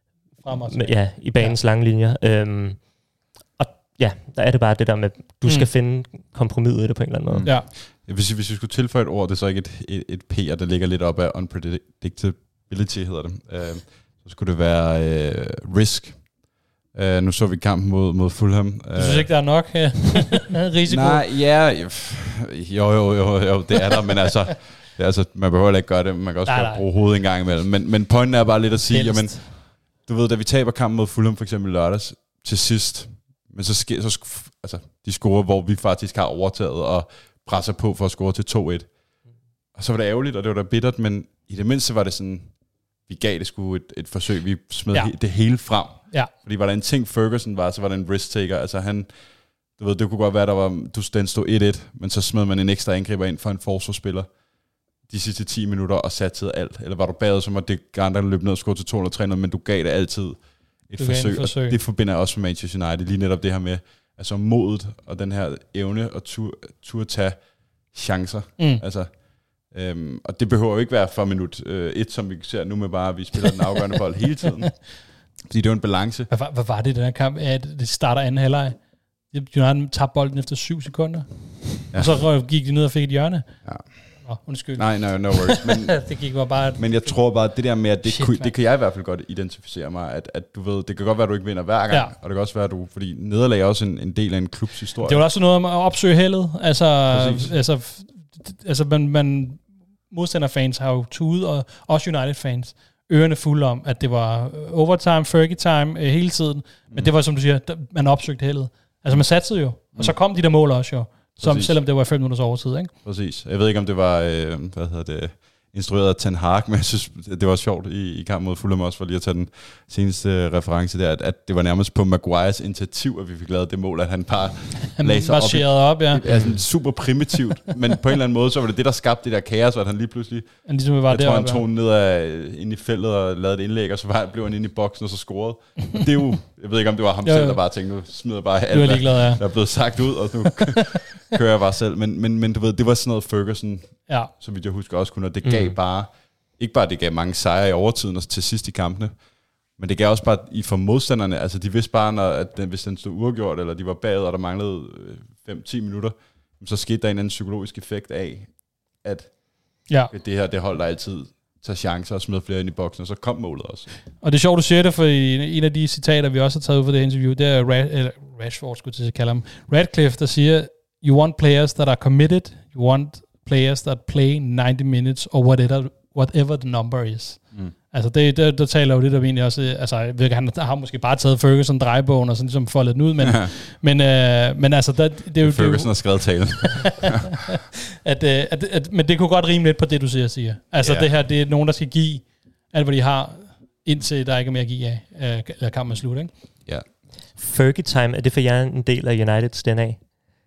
med, ja, i banens ja. lange linjer. Øhm, og ja, der er det bare det der med, du mm. skal finde kompromiset i det på en eller anden måde. Ja. Hvis, hvis vi skulle tilføje et ord, det er så ikke et, et, et P'er, der ligger lidt op af unpredictability, hedder det. Øh, så skulle det være øh, risk. Uh, nu så vi kampen mod, mod Fulham. Du synes uh, ikke, der er nok uh, risiko? Nej, ja, jo, jo, jo, jo, det er der, men altså, det er altså, man behøver ikke gøre det, man kan også nej, godt bruge hovedet en gang imellem. Men, men pointen er bare lidt at sige, jamen, du ved, da vi taber kampen mod Fulham for eksempel lørdags til sidst, men så, sker, så altså, de scorer, hvor vi faktisk har overtaget og presser på for at score til to et. Og så var det ærgerligt, og det var da bittert, men i det mindste var det sådan, vi gav det sgu et, et forsøg, vi smed ja. he, det hele frem. Ja. Fordi var der en ting Ferguson var, så var der en risk-taker. Altså han, du ved, det kunne godt være, der var, du den stod et et, men så smed man en ekstra angriber ind for en forsvarsspiller de sidste ti minutter og satte alt. Eller var du bagud, så måtte det andre løbe ned og score til to eller tre, men du gav det altid et du forsøg. forsøg. Og det forbinder også med Manchester United, lige netop det her med, altså modet og den her evne og tur, tur at tage chancer. Mm. Altså, øhm, og det behøver jo ikke være for minut øh, et, som vi ser nu med bare, at vi spiller den afgørende bold hele tiden. Fordi det var en balance. Hvad, hvad var det i den her kamp? Ja, det starter anden halvleg. United tabte bolden efter syv sekunder. Ja. Og så gik de ned og fik et hjørne. Ja. Nå, undskyld. Nej, no, no worries. Men, det gik bare bare... Men jeg tror bare, at det der med, at det, Shit, kunne, det kan jeg i hvert fald godt identificere mig, at, at du ved, det kan godt være, at du ikke vinder hver gang, ja. Og det kan også være, at du... Fordi nederlag er også en, en del af en klubs historie. Det var også noget om at opsøge heldet. Altså, altså, altså man, man modstanderfans har jo tudet, og også United-fans, ørerne fulde om, at det var overtime, Fergie-time øh, hele tiden. Men mm. det var, som du siger, man opsøgte heldet. Altså man satsede jo. Og så kom de der mål også jo. Som, selvom det var fem minutters overtid, ikke? Præcis. Jeg ved ikke, om det var, øh, hvad hedder det, instrueret af Ten Hag, men jeg synes, det var sjovt i, i kampen mod Fulham også, for lige at tage den seneste øh, reference der, at, at det var nærmest på Maguires initiativ, at vi fik lavet det mål, at han bare lagde sig op. op, ja. Det er sådan super primitivt, men på en eller anden måde, så var det det, der skabte det der kaos, at han lige pludselig, han ligesom var jeg tror, han deroppe, tog ned af, ind i feltet og lavede et indlæg, og så var, blev han inde i boksen, og så scorede. Og det er jo, jeg ved ikke, om det var ham jo, selv, der bare tænkte, nu smider jeg bare alt, hvad ja. der er blevet sagt ud, og nu kører jeg bare selv. Men, men, men du ved, det var sådan noget Ferguson, ja. så vidt jeg husker også kunne, og det gav mm. bare, ikke bare det gav mange sejre i overtiden og til sidst i kampene, men det gav også bare i for modstanderne, altså de vidste bare, når, at den, hvis den stod uafgjort, eller de var bagud, og der manglede fem til ti minutter, så skete der en anden psykologisk effekt af, at ja. det her, det hold der altid tager chancer og smider flere ind i boksen, og så kom målet også. Og det er sjovt, du siger det, for en af de citater, vi også har taget ud fra det interview, det er Rad, eller Rashford, skulle jeg til at kalde ham, Radcliffe, der siger, you want players that are committed, you want players that play ninety minutes, or whatever, whatever the number is. Mm. Altså, det, der, der taler jo det, der egentlig også, altså, jeg ved, han har måske bare taget Ferguson-drejebogen og sådan ligesom foldet den ud, men, ja. men, øh, men altså, der, det er jo... Ferguson har skrevet talen. at, øh, at, at, men det kunne godt rime lidt på det, du siger, siger. Altså, ja. det her, det er nogen, der skal give alt, hvad de har, indtil der ikke er mere at give af, øh, eller kampen er slut, ikke? Ja. Fergie time, er det for jer en del af Uniteds D N A?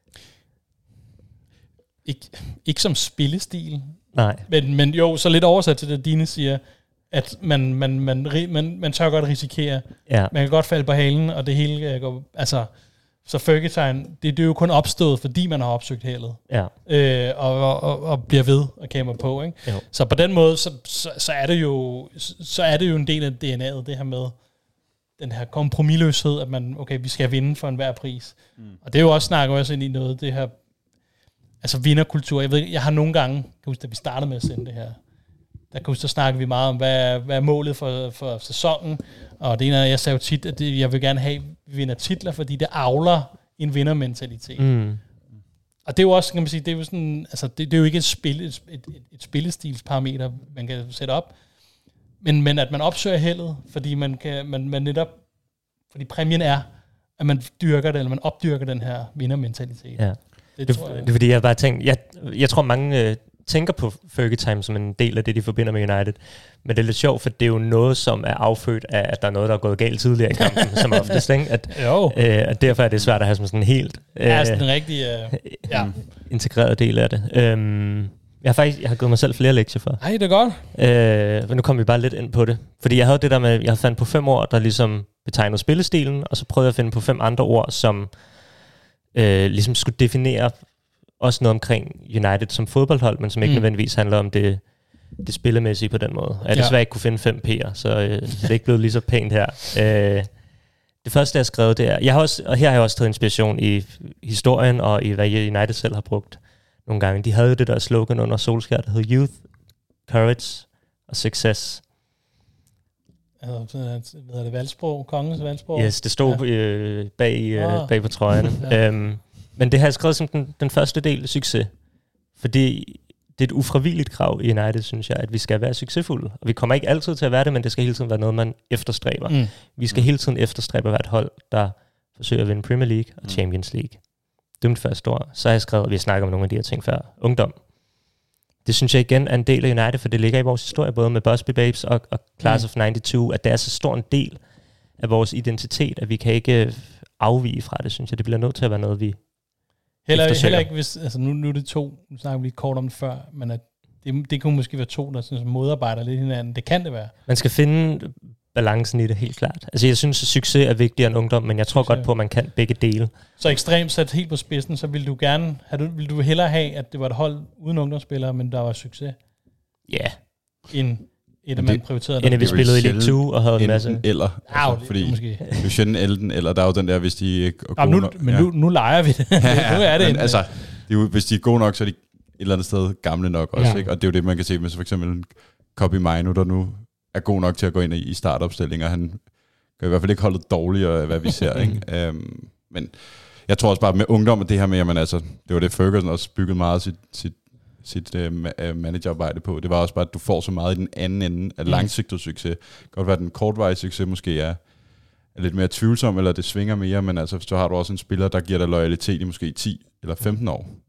Ik- ikke som spillestil. Nej. Men, men jo, så lidt oversat til det, Dine siger, at man, man, man, man, man tør godt risikere. Ja. Man kan godt falde på halen, og det hele går... Altså, så Fergie-time, det, det er jo kun opstået, fordi man har opsøgt heldet. Ja. Øh, og, og, og bliver ved og kæmper på, ikke? Jo. Så på den måde, så, så, så, er det jo, så er det jo en del af D N A'et, det her med den her kompromisløshed, at man, okay, vi skal vinde for enhver pris. Mm. Og det er jo også snakker også ind i noget, det her, altså vinderkultur. Jeg ved jeg har nogle gange, kan huske, da vi startede med at sende det her, der kan huske, der snakker vi meget om, hvad, hvad er målet for, for sæsonen, og det ene af, jeg sagde jo tit, at det, jeg vil gerne have, vi vinder titler, fordi det avler en vindermentalitet. Mm. Og det er jo også, kan man sige, det er jo sådan, altså det, det er jo ikke et, spil, et, et, et spillestilsparameter, man kan sætte op, men, men at man opsøger heldet, fordi man kan, man, man netop, fordi præmien er, at man dyrker det, eller man opdyrker den her vindermentalitet. Ja. Det, det, jeg, det er fordi, jeg bare tænkte, jeg, jeg tror mange øh, tænker på Fergie Time som en del af det, de forbinder med United, men det er lidt sjovt, for det er jo noget, som er affødt af, at der er noget, der er gået galt tidligere i kampen, som oftest, ikke? At, øh, at derfor er det svært at have som sådan en helt øh, ja, sådan en rigtig øh, ja. integreret del af det. Øhm, jeg har faktisk jeg har givet mig selv flere lektier for. Ej, det er godt. Øh, men nu kommer vi bare lidt ind på det. Fordi jeg havde det der med, jeg havde fandt på fem ord, der ligesom betegnede spillestilen, og så prøvede jeg at finde på fem andre ord, som øh, ligesom skulle definere også noget omkring United som fodboldhold, men som ikke mm. nødvendigvis handler om det, det spillemæssige på den måde. Jeg desværre ikke kunne finde fem P'er, så øh, det er ikke blevet lige så pænt her. Øh, det første, jeg har skrevet, det er, jeg har også, og her har jeg også taget inspiration i historien, og i hvad United selv har brugt nogle gange. De havde jo det der slogan under Solskjaer, der hed Youth, Courage og Success. Altså, hvad er det, valgsprog? Kongens valgsprog? Yes, det stod ja. øh, bag, øh, oh. bag på trøjerne. ja. øhm, men det har jeg skrevet som den, den første del, succes. Fordi det er et ufravilligt krav i United, synes jeg, at vi skal være succesfulde. Og vi kommer ikke altid til at være det, men det skal hele tiden være noget, man efterstræber. Mm. Vi skal mm. hele tiden efterstræbe at være et hold, der forsøger at vinde Premier League og Champions League. Det er mit første ord. Så har jeg skrevet, at vi har snakket om nogle af de her ting før. Ungdom. Det synes jeg igen er en del af United, for det ligger i vores historie, både med Busby Babes og, og Class mm. of nioghalvfems, at det er så stor en del af vores identitet, at vi kan ikke afvige fra det, synes jeg. Det bliver nødt til at være noget, vi Heller, heller ikke, hvis, altså nu, nu er det to, nu snakker vi lige kort om det før, men at det, det kunne måske være to, der sådan, modarbejder lidt hinanden. Det kan det være. Man skal finde balancen i det, helt klart. Altså jeg synes, at succes er vigtigere end ungdom, men jeg tror succes. godt på, at man kan begge dele. Så ekstremt sat helt på spidsen, så ville du gerne, have, ville du hellere have, at det var et hold uden ungdomsspillere, men der var succes? Ja. Yeah. End et af man prioriterede. End vi spillede i League to og havde en masse. Eller, altså, det, fordi måske. det er sjældent enten eller, der er jo den der, hvis de er gode Jamen, nu, nok. Men ja. nu, nu leger vi det. Ja, ja, nu er det men, altså, det er jo, hvis de er gode nok, så er de et eller andet sted gamle nok også, ja. ikke? Og det er jo det, man kan se med så for eksempel Kobbie Mainoo, der nu er god nok til at gå ind i startopstillinger. Han kan i hvert fald ikke holde dårligere, hvad vi ser, ikke? Um, men jeg tror også bare med ungdom, og det her med, jamen altså, det var det Ferguson også byggede meget sit, sit sit uh, managerarbejde på. Det var også bare, at du får så meget i den anden ende af langsigtet succes. Godt være, at den kortvarige succes måske er, er lidt mere tvivlsom, eller det svinger mere, men altså, så har du også en spiller, der giver dig loyalitet i måske ti eller femten år.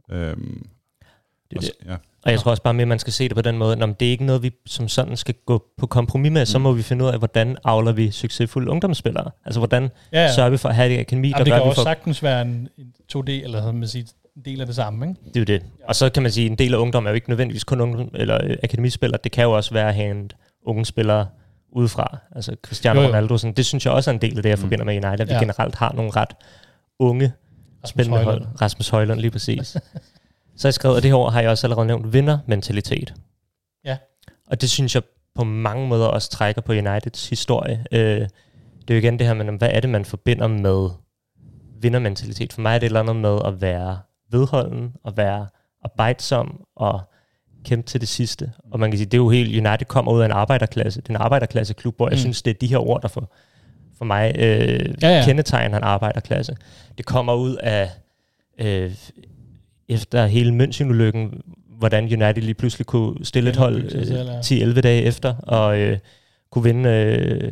Øhm, Det er det. Ja. Og jeg tror også bare mere, at man skal se det på den måde, om det er ikke noget, vi som sådan skal gå på kompromis med, mm. så må vi finde ud af, hvordan avler vi succesfulde ungdomsspillere. Altså, hvordan ja, ja. sørger vi for at have det akademi, der det gør kan vi også for... sagtens være en, en to D, eller sådan man siger, en del af det samme, ikke? Det er jo det. Og så kan man sige, at en del af ungdom er jo ikke nødvendigvis kun ungdom, eller øh, akademispillere. Det kan jo også være at have unge spillere udefra. Altså Cristiano jo, jo. Ronaldo, sådan, det synes jeg også er en del af det, jeg mm. forbinder med United. At vi ja. generelt har nogle ret unge, Rasmus spændende Højlund. hold. Rasmus Højlund, lige præcis. Så har jeg skrevet, at det her år har jeg også allerede nævnt vindermentalitet. Ja. Og det synes jeg på mange måder også trækker på Uniteds historie. Øh, det er jo igen det her med, hvad er det, man forbinder med vindermentalitet? For mig er det et eller andet med at være vedholden, og være arbejdsom, og kæmpe til det sidste. Og man kan sige, det er jo helt, United kommer ud af en arbejderklasse. Det er en arbejderklasseklub, hvor mm. jeg synes, det er de her ord, der for, for mig øh, ja, ja. kendetegner en arbejderklasse. Det kommer ud af, øh, efter hele München-ulykken, hvordan United lige pludselig kunne stille et hold øh, ti elleve dage efter, og øh, kunne vinde, øh,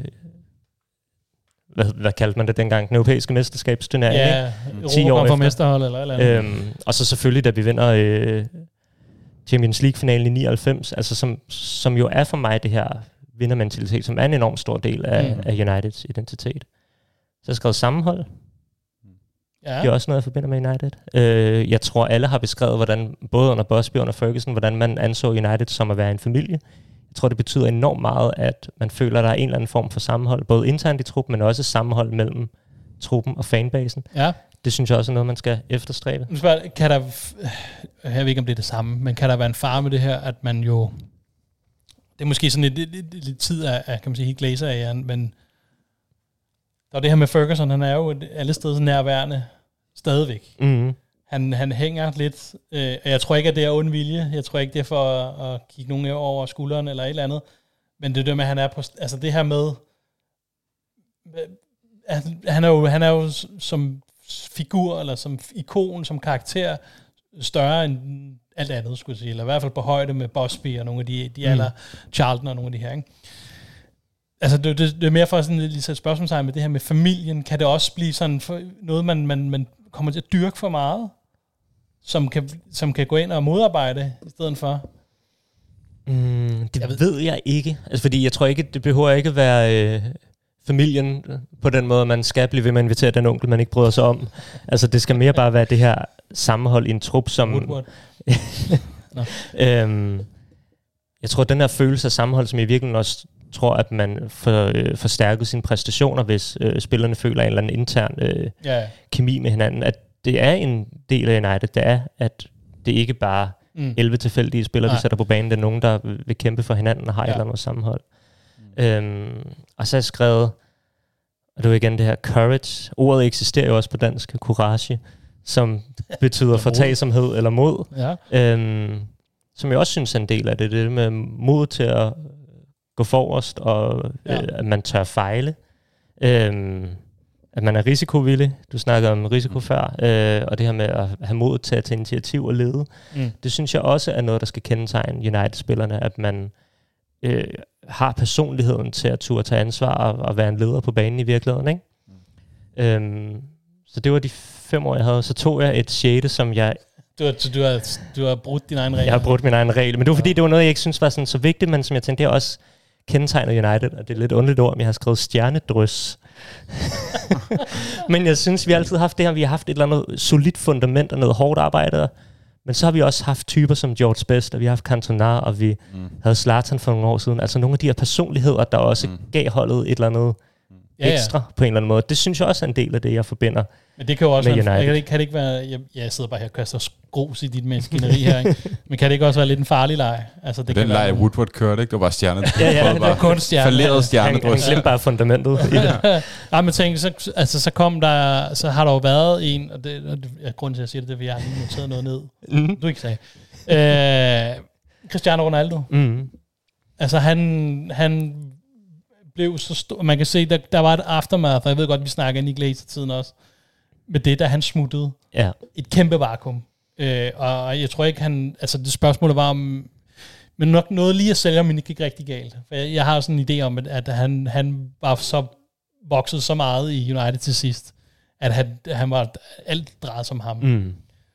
hvad, hvad kaldte man det dengang, den europæiske mesterskabsturnering, ja, ikke? ti år for mesterhold eller eller andet. Øhm, og så selvfølgelig, da vi vinder øh, Champions League-finalen i nioghalvfems, altså som, som jo er for mig det her vindermentalitet, som er en enormt stor del af, mm. af Uniteds identitet. Så jeg har skrevet sammenhold. Ja. Det er også noget, jeg forbinder med United. Øh, jeg tror, alle har beskrevet, hvordan, både under Busby og under Ferguson, hvordan man anså United som at være en familie. Jeg tror, det betyder enormt meget, at man føler, at der er en eller anden form for sammenhold, både internt i truppen, men også sammenhold mellem truppen og fanbasen. Ja. Det synes jeg også er noget, man skal efterstræbe. Kan der, jeg ved ikke, om det er det samme, men kan der være en fare med det her, at man jo, det er måske sådan lidt, lidt, lidt tid af, kan man sige, helt Glazer af, men der er det her med Ferguson, han er jo alle steder nærværende stadigvæk. Mm-hmm. Han, han hænger lidt, øh, og jeg tror ikke, at det er ond vilje. Jeg tror ikke, det er for at, at kigge nogen over skulderen eller et eller andet. Men det er det med, at han er på, altså det her med, han er jo, han er jo som figur, eller som ikon, som karakter, større end alt andet, skulle jeg sige. Eller i hvert fald på højde med Busby og nogle af de, de mm. aller Charlton og nogle af de her, ikke? Altså, det, det, det er mere for sådan lidt et spørgsmålstegn med det her med familien. Kan det også blive sådan for noget, man, man, man kommer til at dyrke for meget, som kan, som kan gå ind og modarbejde i stedet for? Mm, det jeg ved. ved jeg ikke. Altså, fordi jeg tror ikke, det behøver ikke at være øh, familien på den måde, man skal blive ved med at invitere den onkel, man ikke bryder sig om. Altså, det skal mere bare være det her sammenhold i en trup, som... øhm, jeg tror, den her følelse af sammenhold, som i virkeligheden også tror, at man får øh, forstærket sine præstationer, hvis øh, spillerne føler en eller anden intern øh, ja. kemi med hinanden. At det er en del af United, det er, at det ikke bare mm. elleve tilfældige spillere, Nej. de sætter på banen. Det er nogen, der vil kæmpe for hinanden og har ja. et eller andet sammenhold. Mm. Øhm, og så har jeg skrevet, og det er igen det her courage. Ordet eksisterer jo også på dansk, courage, som betyder fortagsomhed eller mod. Ja. Øhm, som jeg også synes er en del af det. Det med mod til at gå forrest, og ja. øh, at man tør fejle. Øhm, at man er risikovillig. Du snakkede om risiko mm. før. Øh, og det her med at have mod til at tage initiativ og lede. Mm. Det synes jeg også er noget, der skal kendetegne United-spillerne. At man øh, har personligheden til at turde tage ansvar og, og være en leder på banen i virkeligheden. Ikke? Mm. Øhm, så det var de fem år, jeg havde. Så tog jeg et sjette, som jeg... Du har, du, har, du har brudt din egen regel. Jeg har brudt min egen regel. Men det var fordi, ja. det var noget, jeg ikke synes var sådan så vigtigt, men som jeg tænkte, det er også kendetegner United, og det er lidt underligt ord, men jeg har skrevet stjernedrys. Men jeg synes, vi har altid haft det her, vi har haft et eller andet solidt fundament og noget hårdt arbejde, men så har vi også haft typer som George Best, og vi har haft Cantona, og vi mm. havde Zlatan for nogle år siden. Altså nogle af de her personligheder, der også mm. gav holdet et eller andet ja, ekstra ja. på en eller anden måde. Det synes jeg også er en del af det, jeg forbinder. Men det kan jo også være, en, kan, det, kan det ikke være, jeg, jeg sidder bare her og kaster grus i dit maskineri her, ikke? Men kan det ikke også være lidt en farlig leg? Altså, det den leg Woodward kørte, ikke? Det var bare stjerne. ja, ja, det var kun stjerne. Falderet stjerne. Han, han glemte bare fundamentet i det. Nej, men tænk, så, altså, så kom der, så har der jo været en, og det, og det er grunden til, at jeg siger det, det er, at jeg har lige noteret noget ned. Mm. Du ikke sagde. Øh, Cristiano Ronaldo. Mm. Altså, han, han blev så stor, man kan se, der, der var et aftermath, og jeg ved godt, vi snakker ind i Glazer-tiden også, med det, da han smuttede. Ja. Et kæmpe vakuum. Øh, og jeg tror ikke, han... Altså, det spørgsmål var om... Men nok noget lige at sælge, men det gik rigtig galt. For jeg, jeg har sådan en idé om, at, at han, han var så vokset så meget i United til sidst, at han, han var alt drejet som ham. Mm.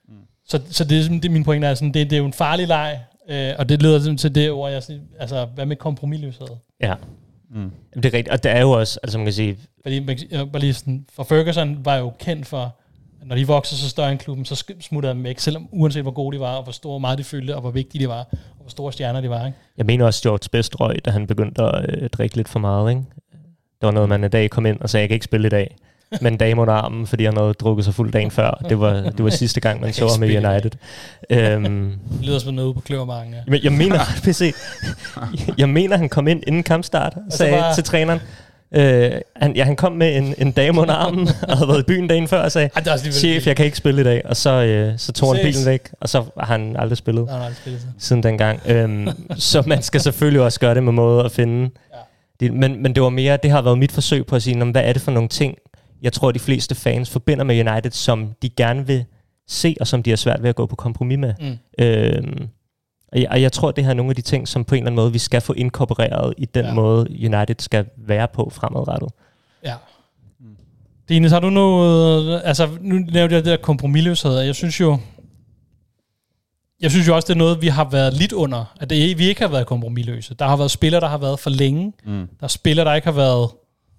Så, så det, er, det er min pointe, er sådan, det, det er jo en farlig leg, øh, og det leder til det ord, jeg siger, altså, hvad med kompromisløshed? Ja, mm. det er rigtigt, og det er jo også, altså man kan sige... Fordi, bare lige sådan, for Ferguson var jo kendt for, at når de vokser så større end klubben, så smuttede de væk, selvom uanset hvor gode de var, og hvor store meget de fyldte, og hvor vigtige de var, og hvor store stjerner de var, ikke? Jeg mener også, George Best røg, da han begyndte at øh, drikke lidt for meget, ikke? Det var noget, man en dag kom ind og sagde, jeg kan ikke spille i dag. Men en dame under armen, fordi han havde drukket sig fuld dagen før. Det var, det var sidste gang, man så ham i United. Um, det lyder som noget ude på Kløvermarken, ja. Men jeg mener, P C, jeg mener, han kom ind inden kampstart og sagde bare... til træneren, øh, han, ja, han kom med en, en dame under armen og havde været i byen dagen før og sagde, chef, jeg kan ikke spille i dag. Og så, øh, så tog han bilen væk, og så har han aldrig spillet, Nej, aldrig spillet siden dengang. Um, så man skal selvfølgelig også gøre det med måde at finde... Ja. Det, men, men det var mere, det har været mit forsøg på at sige, hvad er det for nogle ting, jeg tror, de fleste fans forbinder med United, som de gerne vil se, og som de har svært ved at gå på kompromis med. Mm. Øhm, og, jeg, og jeg tror, det her er nogle af de ting, som på en eller anden måde, vi skal få inkorporeret i den ja. måde, United skal være på fremadrettet. Ja. Mm. Dines, har du noget... Altså, nu nævnte jeg det der kompromisløshed, og jeg synes jo... Jeg synes jo også, det er noget, vi har været lidt under. At det, vi ikke har været kompromisløse. Der har været spillere, der har været for længe. Mm. Der er spillere, der ikke har været...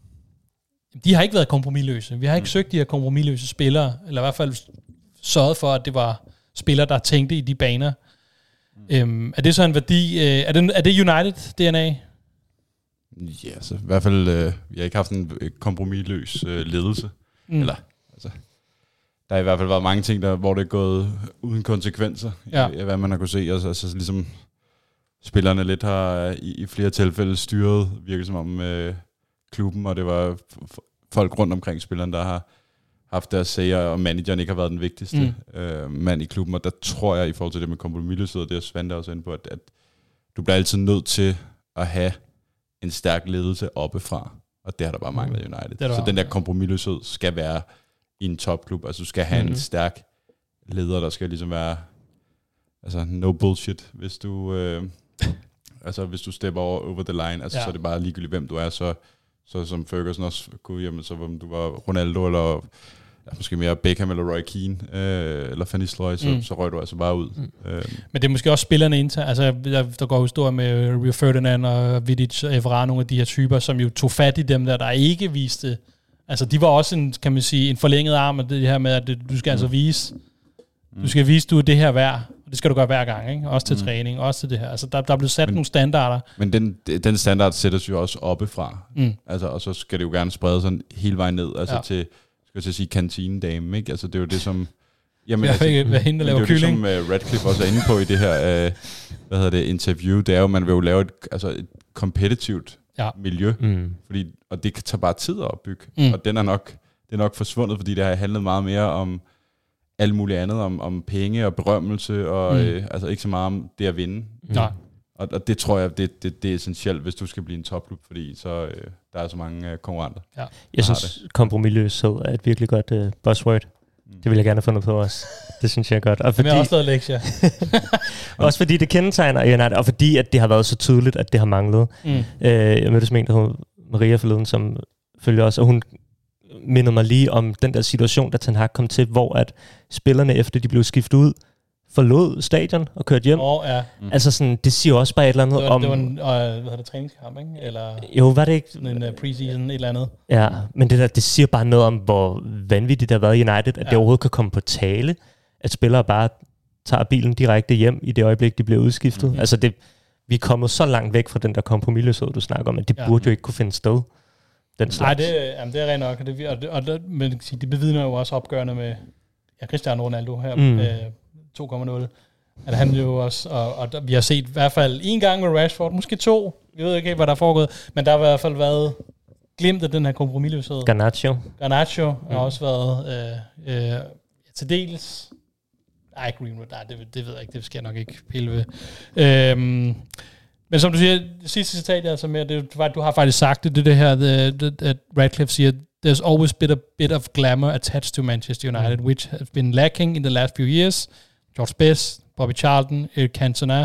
De har ikke været kompromisløse. Vi har ikke mm. søgt de her kompromisløse spillere, eller i hvert fald sørget for, at det var spillere, der tænkte i de baner. Mm. Øhm, er det så en værdi? Øh, er, det, er det United D N A? Ja, altså i hvert fald, øh, vi har ikke haft en kompromisløs øh, ledelse. Mm. Eller, altså, der har i hvert fald været mange ting, der, hvor det er gået uden konsekvenser, ja. i, hvad man har kunne se. Altså, altså ligesom spillerne lidt har i, i flere tilfælde styret, virker som om... Øh, klubben, og det var f- folk rundt omkring spilleren, der har haft deres sager, og manageren ikke har været den vigtigste mm. øh, mand i klubben, og der tror jeg, i forhold til det med kompromisløshed, det er Svante også inde på, at, at du bliver altid nødt til at have en stærk ledelse oppefra, og det har der bare manglet i United. Så var, den der kompromisløshed skal være i en topklub, altså du skal have mm. en stærk leder, der skal ligesom være, altså no bullshit, hvis du, øh, altså hvis du stepper over, over the line, altså ja. så er det bare ligegyldigt, hvem du er, så Så som Ferguson også kunne, jamen, så om du var Ronaldo, eller ja, måske mere Beckham, eller Roy Keane, øh, eller Van Nistelrooy, så, mm. så røg du altså bare ud. Mm. Øh. Men det er måske også spillerne indtager, altså der, der går historier med Rio Ferdinand og Vidic og Evra, nogle af de her typer, som jo tog fat i dem der, der ikke viste, altså de var også en, kan man sige, en forlænget arm af det her med, at du skal mm. altså vise, du skal vise, du er det her værd. Det skal du gøre hver gang, ikke? Også til mm. træning, også til det her. Altså, der, der er blevet sat men, nogle standarder. Men den, den standard sættes jo også oppefra. Mm. Altså, og så skal det jo gerne sprede sådan hele vejen ned, altså ja. til, skal jeg til at sige, kantinedame, ikke? Altså, det er jo det, som... Jamen, ja, altså, hvad hende, der laver kylling. Det er jo det, som uh, Radcliffe også er inde på i det her, uh, hvad hedder det, interview. Det er jo, man vil jo lave et, altså et kompetitivt ja. miljø, mm. fordi, og det tager bare tid at opbygge. Mm. Og den er nok, det er nok forsvundet, fordi det har handlet meget mere om alt muligt andet, om, om penge og berømmelse, og mm. øh, altså ikke så meget om det at vinde. Mm. Og, og det tror jeg, det, det, det er essentielt, hvis du skal blive en topklub, fordi så øh, der er så mange øh, konkurrenter. Ja. Jeg synes, kompromisløshed er et virkelig godt øh, buzzword. Mm. Det vil jeg gerne have fundet på os. Det synes jeg er godt. Og fordi, jeg har også lavet lektier. også fordi det kendetegner United, og fordi at det har været så tydeligt, at det har manglet. Mm. Øh, jeg mødtes med en, der hed Maria forleden, som følger os, og hun mindede mig lige om den der situation, der Ten Hag kom til, hvor at spillerne, efter de blev skiftet ud, forlod stadion og kørte hjem. Oh, ja. mm. Altså sådan, det siger også bare et eller andet det var, om... Det var en, øh, hvad hedder det, træningskamp, ikke? Eller jo, var det ikke... en uh, preseason, et eller andet. Ja, men det der, det siger bare noget om, hvor vanvittigt det har været i United, at ja. det overhovedet kan komme på tale, at spillere bare tager bilen direkte hjem i det øjeblik, de bliver udskiftet. Mm. Altså, det, vi er kommet så langt væk fra den der kompromisløshed, du snakker om, at det ja. burde jo ikke kunne finde sted. Nej, det, jamen, det er rent nok, og det, og det, og det, men det bevidner jo også opgørende med ja, Cristiano Ronaldo her, mm. øh, to komma nul. At han jo også, og, og der, vi har set i hvert fald en gang med Rashford, måske to, vi ved ikke, hvad der er foregået, men der har i hvert fald været glemt af den her kompromisløshed. Garnacho. Garnacho mm. har også været øh, øh, til dels, nej, Greenwood, nej, det, det ved jeg ikke, det skal jeg nok ikke pille ved. Øhm, Men som du siger, det sidste citat er altså med, det, du har faktisk sagt det, det, det her, at Radcliffe siger, there's always been a bit of glamour attached to Manchester United, mm. which has been lacking in the last few years. George Best, Bobby Charlton, Eric Cantona,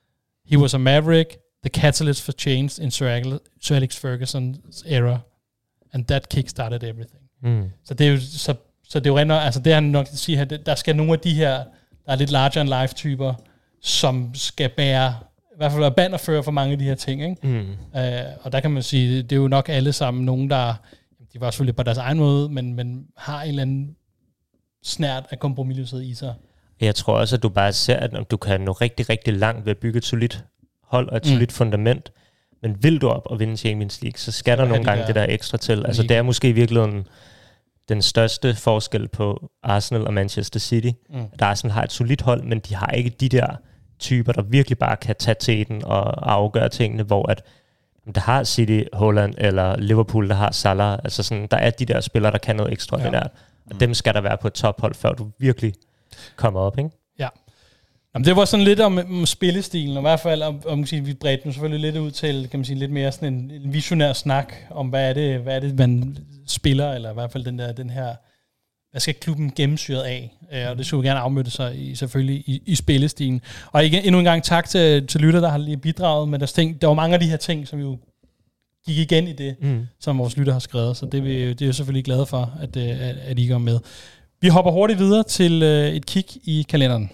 he was a maverick, the catalyst for change in Sir Alex, Sir Alex Ferguson's era, and that kickstarted everything. Mm. Så det er jo, så, så det er jo rent, altså det han nok sige her, der skal nogle af de her der er lidt larger and life typer, som skal bære, i hvert fald være bannerfører for mange af de her ting, ikke? Mm. Øh, og der kan man sige, det er jo nok alle sammen nogen, der, de var selvfølgelig på deres egen måde, men, men har en eller anden snært af kompromisløshed i sig. Jeg tror også, at du bare ser, at du kan nå rigtig, rigtig langt ved at bygge et solidt hold og et mm. solidt fundament. Men vil du op og vinde Champions League, så skal så der nogle gange der det der ekstra til. Altså det er måske i virkeligheden den største forskel på Arsenal og Manchester City. Mm. At Arsenal har et solidt hold, men de har ikke de der typer, der virkelig bare kan tage til den og afgøre tingene, hvor at der har City, Holland eller Liverpool, der har Salah. Altså sådan, der er de der spillere, der kan noget ekstraordinært. Ja. Og mm. dem skal der være på et tophold, før du virkelig kommer op, ikke? Ja. Jamen, det var sådan lidt om, om spillestilen, og i hvert fald om, om sige, vi bredte den selvfølgelig lidt ud til, kan man sige, lidt mere sådan en, en visionær snak om, hvad er det, hvad er det, man spiller, eller i hvert fald den der, den her, hvad skal klubben gennemsyret af, øh, og det skulle vi gerne afmøde sig i, selvfølgelig i, i spillestilen. Og igen, endnu en gang tak til, til lytter, der har lige bidraget med deres ting. Der var mange af de her ting, som jo gik igen i det, mm. som vores lytter har skrevet, så det er vi, det er jeg selvfølgelig glade for, at, at, at I går med. Vi hopper hurtigt videre til øh, et kig i kalenderen.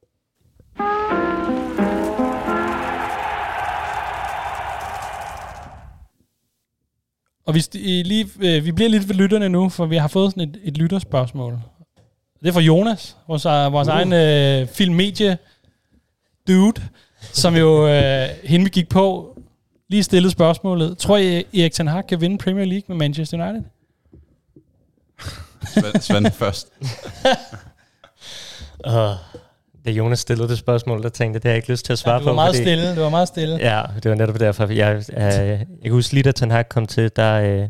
Og vi, lige, øh, vi bliver lidt ved lytterne nu, for vi har fået sådan et, et lytterspørgsmål. Det er fra Jonas, vores, vores uh. egen øh, filmmedie dude, som jo, øh, hende vi gik på, lige stillede spørgsmålet. Tror I, Erik Ten Hag kan vinde Premier League med Manchester United? Svend, Svend først. uh. Da Jonas stillede det spørgsmål, der tænkte jeg, det har jeg ikke lyst til at svare på. Ja, det var meget fordi, stille, det var meget stille. Ja, det var netop derfor. Jeg, øh, jeg kan huske lige, da Ten Hag kom til, der øh,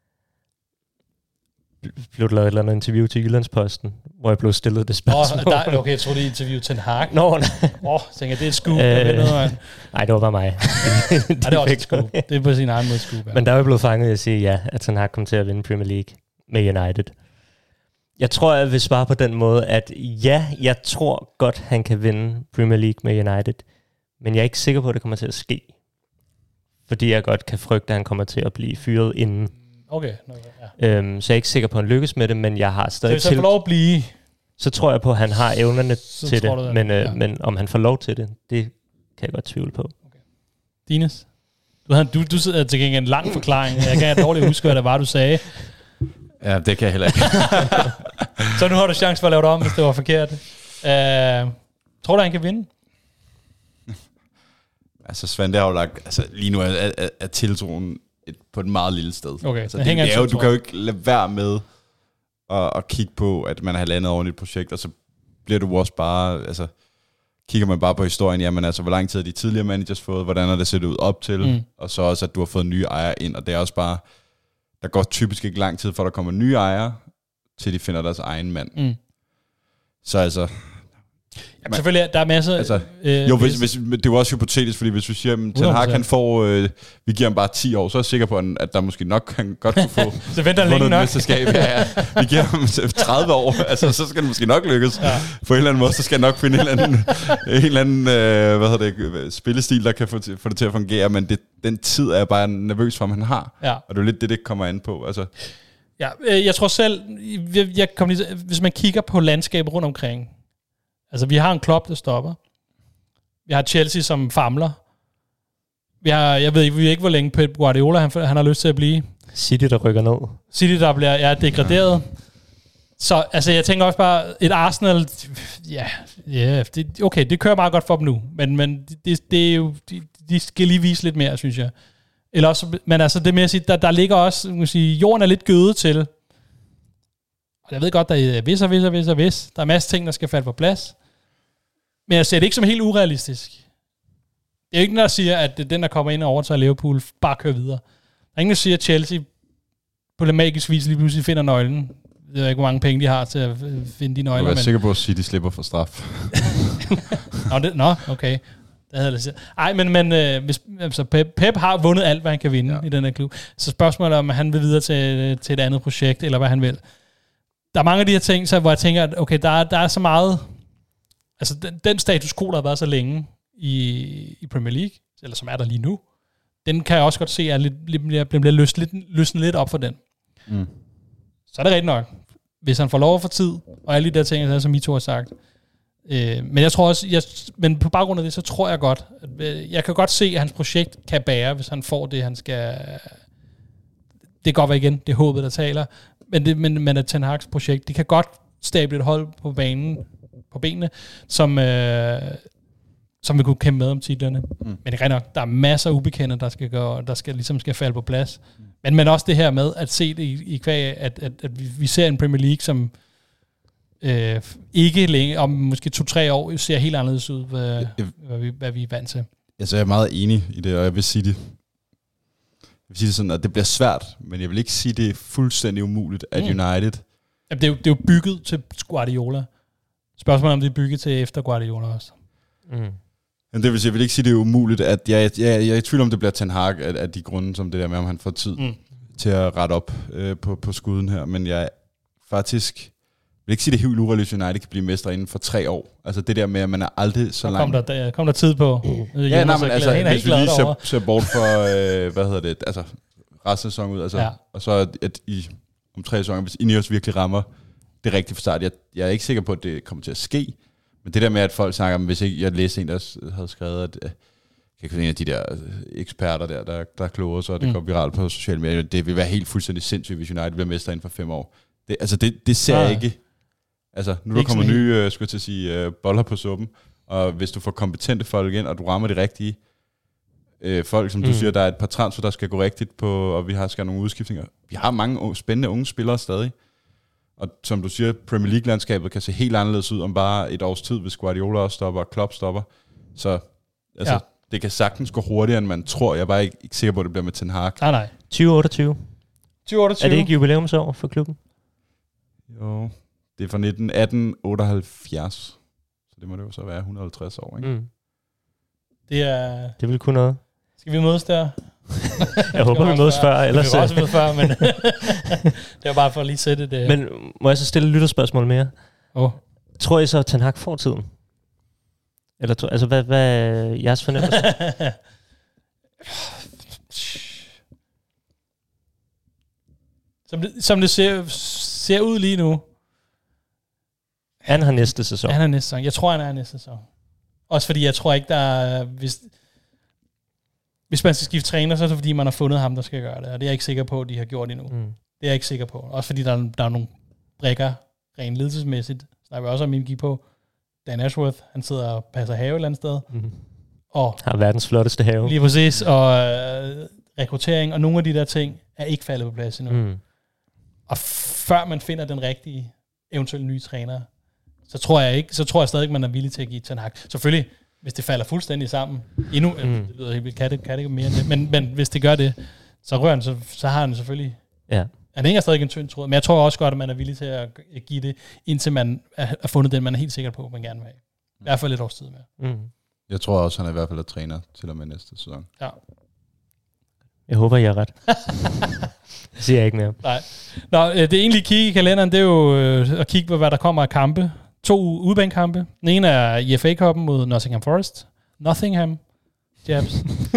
blev der lavet et eller andet interview til Jyllandsposten, hvor jeg blev stillet det spørgsmål. Oh, der, okay, jeg troede, det interview Ten Hag. Nå, nej. Åh, oh, tænker jeg, det er et scoop. Øh, nej, det var bare mig. de nej, det er også et scoop. Det er på sin egen måde scoop. Ja. Men der er jo blevet fanget i at sige ja, at Ten Hag kom til at vinde Premier League med United. Jeg tror, jeg vil svare på den måde, at ja, jeg tror godt, han kan vinde Premier League med United, men jeg er ikke sikker på, at det kommer til at ske. Fordi jeg godt kan frygte, at han kommer til at blive fyret inden. Okay. okay ja. øhm, så jeg er ikke sikker på, at han lykkes med det, men jeg har stadig til... Så hvis han får lov at blive... Så tror jeg på, at han har evnerne så til det, det men, øh, ja. men om han får lov til det, det kan jeg godt tvivle på. Okay. Dines? Du, havde, du, du sidder til gengæld en lang forklaring. Jeg kan dårligt huske, hvad det var, du sagde. Ja, det kan jeg heller ikke. Så nu har du chance for at lave det om, hvis det var forkert. Uh, tror du, han kan vinde? Altså, Svend, det har jo lagt... Altså, lige nu er, er, er tiltroen et, på et meget lille sted. Okay, altså, det, det er jo, du kan jo ikke lade være med at, at kigge på, at man har landet over et projekt, og så bliver du også bare... Altså, kigger man bare på historien, jamen altså, hvor lang tid har de tidligere managers fået, hvordan har det set ud op til, mm. og så også, at du har fået nye ejere ind, og det er også bare... Der går typisk ikke lang tid, for der kommer nye ejere, til de finder deres egen mand. Mm. Så altså... Jamen, selvfølgelig, der er masser... Altså, øh, jo, hvis, hvis, det er jo også hypotetisk, fordi hvis vi siger, at Ten Hag kan få... Øh, vi giver ham bare ti år, så er jeg sikker på, at der måske nok kan godt kunne få... så venter han længe nok. Mesterskab. Ja, ja. Vi giver ham tredive år, altså, så skal det måske nok lykkes. Ja. På en eller anden måde, så skal jeg nok finde en eller anden, en eller anden øh, hvad hedder det, spillestil, der kan få, til, få det til at fungere, men det, den tid er jeg bare nervøs for, om han har. Ja. Og det er jo lidt det, det kommer an på. Altså. Ja, øh, jeg tror selv, jeg, jeg kom lige, hvis man kigger på landskabet rundt omkring, altså, vi har en Klopp, der stopper. Vi har Chelsea, som famler. Vi har, jeg ved ikke, vi ved ikke hvor længe Pep Guardiola, han, han har lyst til at blive. City, der rykker ned. City, der bliver ja, degraderet. Så altså, jeg tænker også bare, et Arsenal, ja, ja det, okay, det kører meget godt for dem nu, men, men det, det er jo, de, de skal lige vise lidt mere, synes jeg. Eller også, men altså, det med at sige, der, der ligger også, man sige, jorden er lidt gødet til. Og jeg ved godt, der er vis og vis og vis og vis. Der er masser af ting, der skal falde på plads. Men jeg ser det ikke som helt urealistisk. Det er ikke nogen, der siger, at den, der kommer ind og overtager Liverpool, bare kører videre. Der er ingen, der siger, at Chelsea på det magisk vis lige pludselig finder nøglen. Jeg ved ikke, hvor mange penge de har til at finde de nøgler. Du er men... sikker på, at City slipper for straf. nå, det, nå, okay. Det havde jeg sagt. Ej, men, men øh, hvis, altså Pep, Pep har vundet alt, hvad han kan vinde ja. i den her klub. Så spørgsmålet er, om han vil videre til, til et andet projekt, eller hvad han vil. Der er mange af de her ting, så, hvor jeg tænker, at okay, der er, der er så meget... Altså, den, den status quo, der har været så længe i, i Premier League, eller som er der lige nu, den kan jeg også godt se, at lidt, lidt, bliver, bliver løst, lidt, løsnet lidt op for den. Mm. Så er det rigtigt nok. Hvis han får lov at få tid, og alle de der ting, som I to har sagt, Øh, men jeg tror også, jeg, men på baggrund af det, så tror jeg godt, at, øh, jeg kan godt se, at hans projekt kan bære, hvis han får det, han skal. Det kan godt være igen, det er håbet, der taler, men, det, men, men at Ten Hag's projekt, det kan godt stable et hold på banen, på benene, som, øh, som vi kunne kæmpe med om titlerne. Mm. Men det er rigtig nok, der er masser af ubekendte, der skal, gå, der skal, ligesom skal falde på plads. Mm. Men, men også det her med at se det i, i kvæg, at, at, at vi ser en Premier League, som øh, ikke længe, om måske to-tre år, ser helt anderledes ud, hvad, jeg, hvad, vi, hvad vi er vant til. Altså, jeg er meget enig i det, og jeg vil sige det, jeg vil sige det sådan, at det bliver svært, men jeg vil ikke sige, det er fuldstændig umuligt, at mm. United... Jamen, det, er jo, det er jo bygget til Guardiola. Spørgsmålet om det er bygget til efter Guardiola også. Mm. Men det vil sige, jeg vil ikke sige, det er umuligt, at jeg, jeg, jeg er i tvivl om, det bliver Ten Hag af, af de grunde, som det der med, om han får tid mm. til at rette op øh, på, på skuden her. Men jeg faktisk vil ikke sige, det er helt urealistisk, at United kan blive mestre inden for tre år. Altså det der med, at man er aldrig så langt. Kom der, kom der tid på. Mm. Ja, nej, men altså, hvis vi lige ser, ser bort for, øh, hvad hedder det, altså resten af sæsonen ud, altså, ja. Og så at I om tre sæsoner, hvis Ineos virkelig rammer det rigtige for start. Jeg, jeg er ikke sikker på, at det kommer til at ske, men det der med, at folk snakker om, hvis ikke jeg læste en, der havde skrevet, at jeg kan ikke en af de der eksperter der, der, der er klogere, så det mm. går viralt på sociale medier, det vil være helt fuldstændig sindssygt, hvis United bliver mester inden for fem år. Det, altså, det, det ser jeg ikke. Altså, nu der kommer nye, uh, skulle jeg til at sige, uh, boller på suppen, og hvis du får kompetente folk ind, og du rammer de rigtige uh, folk, som du mm. siger, der er et par transfer, der skal gå rigtigt på, og vi har skal nogle udskiftninger. Vi har mange spændende unge spillere stadig. Og som du siger, Premier League-landskabet kan se helt anderledes ud om bare et års tid, hvis Guardiola også stopper og Klopp stopper. Så altså, ja. Det kan sagtens gå hurtigere, end man tror. Jeg er bare ikke, ikke sikker på, at det bliver med Ten Hag. Nej, nej. tyve otteogtyve. tyve otteogtyve. Er det ikke jubilæumsår for klubben? Jo, det er fra nitten atten otteoghalvfjerds. Så det må det jo så være et hundrede og halvtreds år, ikke? Mm. Det er... Det vil kunne noget. Skal vi mødes der? Jeg håber, vi mødes før. Ellers vi vil også mødes før, men det var bare for at lige sætte det. Men må jeg så stille et lytterspørgsmål mere? Oh. Tror I så, at Ten Hag får tiden? Eller tror, altså, hvad, hvad er jeres fornemmelse? som, det, som det ser, ser ud lige nu. Han har næste sæson. Han har næste sæson. Jeg tror, han er næste sæson. Også fordi jeg tror ikke, der er... Hvis, Hvis man skal skifte træner, så er det fordi, man har fundet ham, der skal gøre det. Og det er jeg ikke sikker på, at de har gjort endnu. Mm. Det er jeg ikke sikker på. Også fordi, der er, der er nogle brækker, rent ledelsesmæssigt. Så har vi også om en gik på. Dan Ashworth, han sidder og passer have et eller andet sted. Mm. Og har verdens flotteste have. Lige præcis. Og øh, rekruttering og nogle af de der ting er ikke faldet på plads endnu. Mm. Og før man finder den rigtige, eventuelle nye træner, så tror jeg ikke, så tror jeg stadig, at man er villig til at give Ten Hag. Selvfølgelig, hvis det falder fuldstændig sammen, endnu, mm. det lyder helt vildt, kan det, kan det ikke mere end det, men, men hvis det gør det, så rører han, så, så har han selvfølgelig, ja. Han hænger stadig en tynd tråd, men jeg tror også godt, at man er villig til at give det, indtil man har fundet den, man er helt sikker på, man gerne vil have. I hvert fald et års tid mere. Mm. Jeg tror også, han er i hvert fald er træner til og med næste sæson. Ja. Jeg håber, jeg er ret. Det siger jeg ikke mere. Nej. Nå, det egentlig kigge i kalenderen, det er jo at kigge på, hvad der kommer af kampe. To udbanekampe. Den ene er i F A-cupen mod Nottingham Forest. Nottingham. Jabs.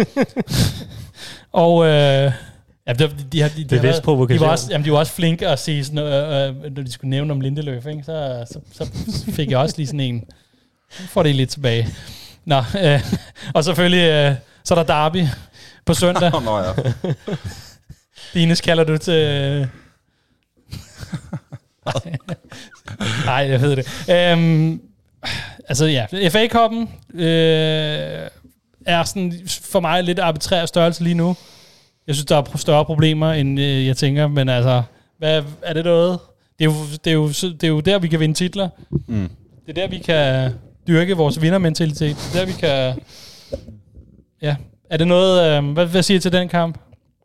Og øh, ja, de, de, de, de, de, Bevidst provokation. De var også, jamen, de var også flinke at sige sådan, øh, øh, når de skulle nævne om Lindeløf, ikke? Så, så, så fik jeg også lige sådan en, får det lidt tilbage. Nå, øh, og selvfølgelig, øh, så er der derby på søndag. Nå ja. Dines kalder du til... Øh, Nej, jeg ved det. Øhm, altså ja, F A-cupen øh, er sådan for mig lidt arbitrær størrelse lige nu. Jeg synes, der er større problemer, end øh, jeg tænker, men altså, hvad, er det noget? Det er, jo, det, er jo, det er jo der, vi kan vinde titler. Mm. Det er der, vi kan dyrke vores vindermentalitet. Det er der, vi kan... Ja, er det noget... Øh, hvad, hvad siger I til den kamp?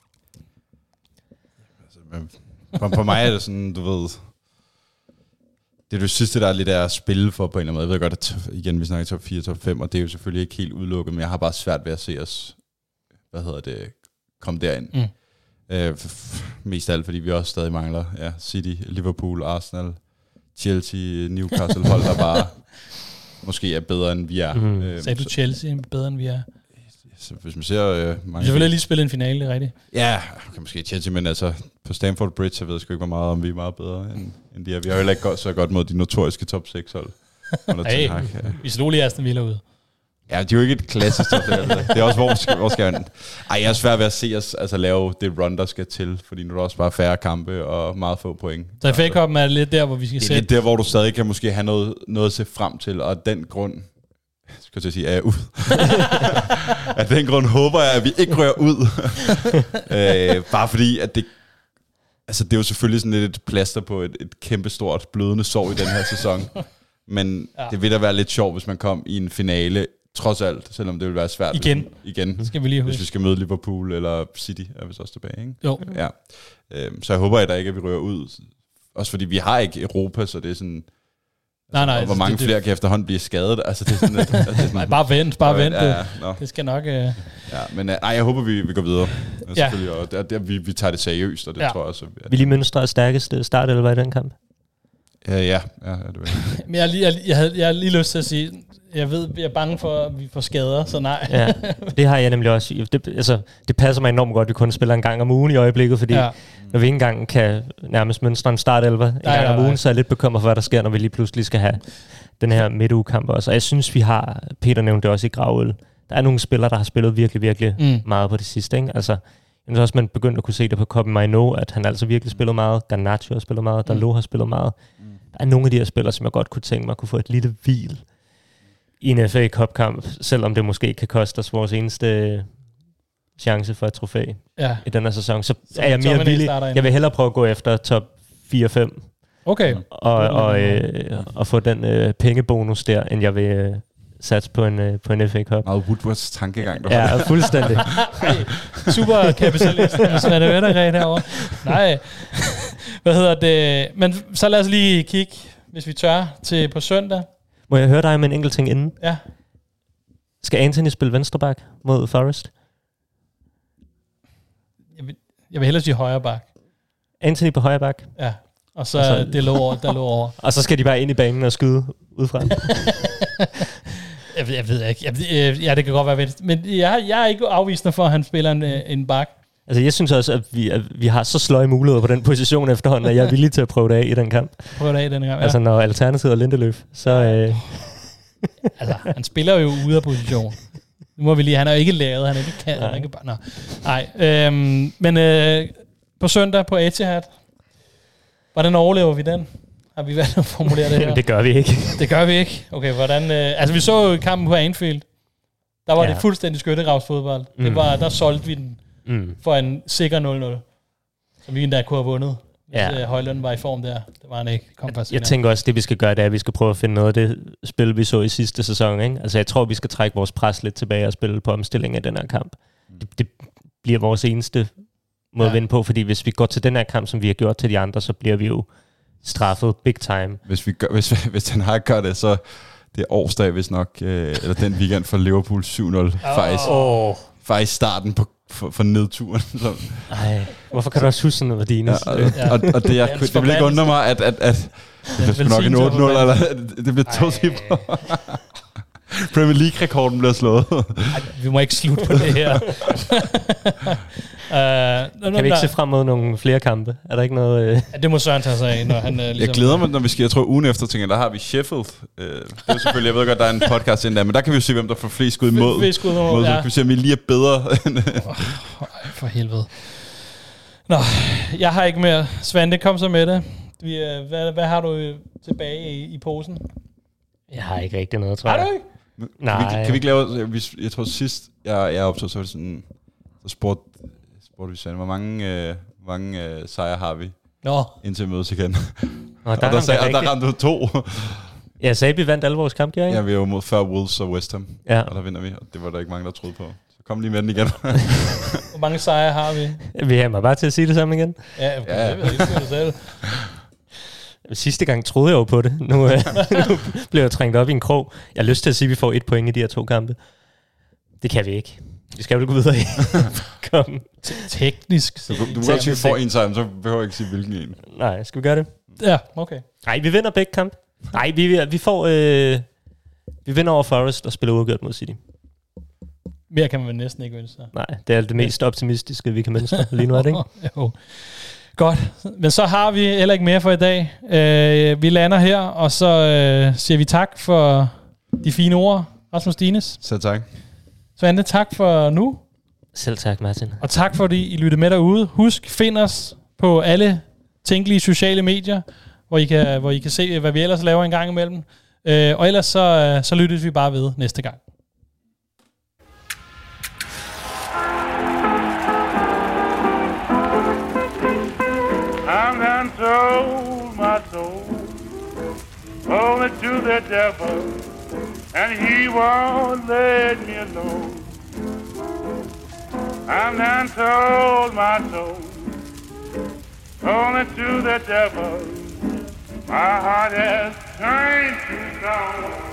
For, for mig er det sådan, du ved... Det er det sidste, der er lidt af at spille for på en eller anden måde. Jeg ved godt, at igen, vi snakker top fire, top fem, og det er jo selvfølgelig ikke helt udelukket, men jeg har bare svært ved at se os, hvad hedder det, komme derind. Mm. Øh, f- mest af alt, fordi vi også stadig mangler ja, City, Liverpool, Arsenal, Chelsea, Newcastle, hold der bare måske er bedre, end vi er. Mm. Øh, Sagde du Chelsea bedre, end vi er? Så hvis man ser... Øh, mange... Vi selvfølgelig lige spille en finale, det er rigtigt. Ja, okay, måske Chelsea, men altså på Stamford Bridge, jeg ved sgu ikke, hvor meget om vi er meget bedre, end, end de er. Vi har heller ikke godt, så godt mod de notoriske top seks hold. Under Hey, Ten Hag. vi slog lige Aston Villa ud. Ja, det er jo ikke et klassisk top. Det er også, hvor skal, hvor skal man... Ej, jeg er svært ved at se os altså, lave det run, der skal til, fordi nu er der også bare færre kampe og meget få point. Så F A Cup'en er lidt der, hvor vi skal det er sætte... lidt der, hvor du stadig kan måske have noget, noget at se frem til, og af den grund... Skal jeg sige, er jeg ud? Af den grund håber jeg, at vi ikke rører ud. øh, bare fordi, at det... Altså, det er jo selvfølgelig sådan lidt et plaster på et, et kæmpestort blødende sår i den her sæson. Men ja. Det vil da være lidt sjovt, hvis man kom i en finale, trods alt, selvom det vil være svært. Igen. Hvis, igen. Skal vi lige hvis vi skal møde Liverpool eller City, er vi så også tilbage, ikke? Jo. Ja. Øhm, så jeg håber at der ikke, at vi rører ud. Også fordi vi har ikke Europa, så det er sådan... Nej, nej. Og hvor mange det, flere kan efterhånden blive skadet? Altså, det er sådan, at, altså, det er sådan, nej, bare vent, bare vent. Ja, ja, no. Det skal nok... Uh... Ja, men nej, jeg håber, vi, vi går videre. Ja. Selvfølgelig, og det, det, vi, vi tager det seriøst, og det ja. tror jeg også. At, vi lige mønstre stærkeste start, eller hvad i den kamp? Ja, ja, ja, det vil jeg. Men jeg, jeg, jeg, havde, jeg har lige lyst til at sige, jeg ved, jeg er bange for, at vi får skader, så nej. Ja, det har jeg nemlig også. Det, altså, det passer mig enormt godt, at vi kun spiller en gang om ugen i øjeblikket, fordi ja. når vi ikke engang kan nærmest mønstre en startelver en nej, gang nej, om ugen, nej. så er jeg lidt bekymret for, hvad der sker, når vi lige pludselig skal have den her midtugekamp også. Og jeg synes, vi har, Peter nævnte det også i Gravøl, der er nogle spillere, der har spillet virkelig, virkelig mm. meget på det sidste. Ikke? Altså, jeg synes også, man begyndte at kunne se det på Kobe Mainoo, at han altså virkelig spillet meget. Garnacho har spillet meget. Dalot har spillet meget. Mm. Der er nogle af de her spillere, som jeg godt kunne tænke mig kunne få et lille hvil i en F A Cup-kamp, selvom det måske kan koste os vores eneste chance for et trofæ ja. i den her sæson. Så, så er jeg mere villig. Jeg vil hellere prøve at gå efter top fire fem. Okay. Og, og, øh, og få den øh, pengebonus der, end jeg vil øh, satse på en, øh, på en F A Cup. Meget Woodwards tankegang, du ja, har. Ja, fuldstændig. Ej, super kapitalist, hvis man er vennergren herovre. Nej. Hvad hedder det? Men så lad os lige kigge, hvis vi tør, til på søndag. Må jeg høre dig med en enkelt ting inden? Ja. Skal Anthony spille venstreback mod Forest? Jeg vil, jeg vil hellere sige højre bak. Anthony på højre bak? Ja. Og så, og så det lå over, der lå over. Og så skal de bare ind i banen og skyde udefra. jeg, ved, jeg ved ikke. Jeg, ja, det kan godt være ved. Men jeg, jeg er ikke afvisende for, at han spiller en, en bak. Altså, jeg synes også, at vi, at vi har så sløje muligheder på den position efterhånden, at jeg er villig til at prøve det af i den kamp. Prøve det af i den kamp, ja. Altså, når alternativet er Lindeløf, så... Øh... altså, han spiller jo ude af position. Nu må vi lige... Han er jo ikke lavet, han er ikke kan, han er ikke bare... Nå. Nej, øhm, men øh, på søndag på Etihad, hvordan overlever vi den? Har vi valgt at formulere det her? Det gør vi ikke. Det gør vi ikke? Okay, hvordan... Øh, altså, vi så jo kampen på Anfield. Der var ja. det fuldstændig skyttegravsfodbold. Mm. Det var, der solgte vi den mm. for en sikker nul nul. Som vi endda kunne have vundet. Hvis ja. Højlund var i form der. Det var han ikke. Kom jeg, jeg tænker også, det vi skal gøre, det er, at vi skal prøve at finde noget af det spil, vi så i sidste sæson. Ikke? Altså, jeg tror, vi skal trække vores pres lidt tilbage og spille på omstilling af den her kamp. Mm. Det, det bliver vores eneste måde ja. at vinde på, fordi hvis vi går til den her kamp, som vi har gjort til de andre, så bliver vi jo straffet big time. Hvis, vi gør, hvis, hvis den har gør det, så det er årsdag, hvis nok, øh, eller den weekend for Liverpool syv nul, oh. faktisk, oh. faktisk starten på, for, for nedturen. Så. Ej, hvorfor kan du også huske sådan noget, Dines? Ja, og, ja. og, og det, jeg, det, det vil ikke undre mig, at, at, at det bliver nok en otte nul, eller det bliver to cifre. Premier League-rekorden bliver slået. Ej, vi må ikke slutte på det her. Uh, kan vi ikke se frem mod nogle flere kampe? Er der ikke noget... Uh... Ja, det må Søren tage sig af, når han... Uh, ligesom... Jeg glæder mig, når vi skal... Jeg tror, ugen efter, tænker, der har vi Sheffield. Uh, det er selvfølgelig... Jeg ved godt, der er en podcast inden der, men der kan vi jo se, hvem der får flest skud imod. Flest skud imod, mod, ja. Så kan vi se, om vi lige er bedre. oh, for helvede. Nå, jeg har ikke mere. Svante, kom så med det. Vi, uh, hvad, hvad har du tilbage i, i posen? Jeg har ikke rigtig noget, tror jeg. Har du ikke? Nej. Kan vi, kan vi ikke lave... Jeg tror sidst, jeg, jeg optog, så var det sådan... Så spurgte spurgte vi sådan, hvor mange, øh, mange øh, sejre har vi Nå. indtil mødes igen? Nå, der og der, sag, og der ramte du to. Ja, Sabi vandt alle vores kampe, ikke? Ja, vi er jo mod før Wolves og West Ham, ja. Og der vinder vi, og det var der ikke mange, der troede på. Så kom lige med den igen. Hvor mange sejre har vi? Vi har mig bare til at sige det samme igen. Ja, okay, ja. Det ved jeg ikke, det selv. Sidste gang troede jeg jo på det. Nu, øh, nu blev jeg trængt op i en krog. Jeg har lyst til at sige, at vi får et point i de her to kampe. Det kan vi ikke. Vi skal jo gå videre i. Kom. Teknisk. Du, du må godt sige, at vi får en sejr, så behøver jeg ikke sige, hvilken en. Nej, skal vi gøre det? Ja, okay. Nej, vi vinder begge kamp. Nej, vi, vi får... Øh, vi vinder over Forest og spiller uafgjort mod City. Mere kan man næsten ikke ønske sig. Nej, det er det mest optimistiske, vi kan menneske lige nu, er det ikke? Jo. Godt, men så har vi heller ikke mere for i dag. Øh, vi lander her, og så øh, siger vi tak for de fine ord, Rasmus Dines. Så tak. Svante, tak for nu. Selv tak, Martin. Og tak fordi I lyttede med derude. Husk, find os på alle tænkelige sociale medier, hvor I kan, hvor I kan se, hvad vi ellers laver en gang imellem. Øh, og ellers så, så lyttes vi bare ved næste gang. I'm done sold my soul only to the devil, and he won't let me alone. I'm done sold my soul only to the devil. My heart has turned to stone.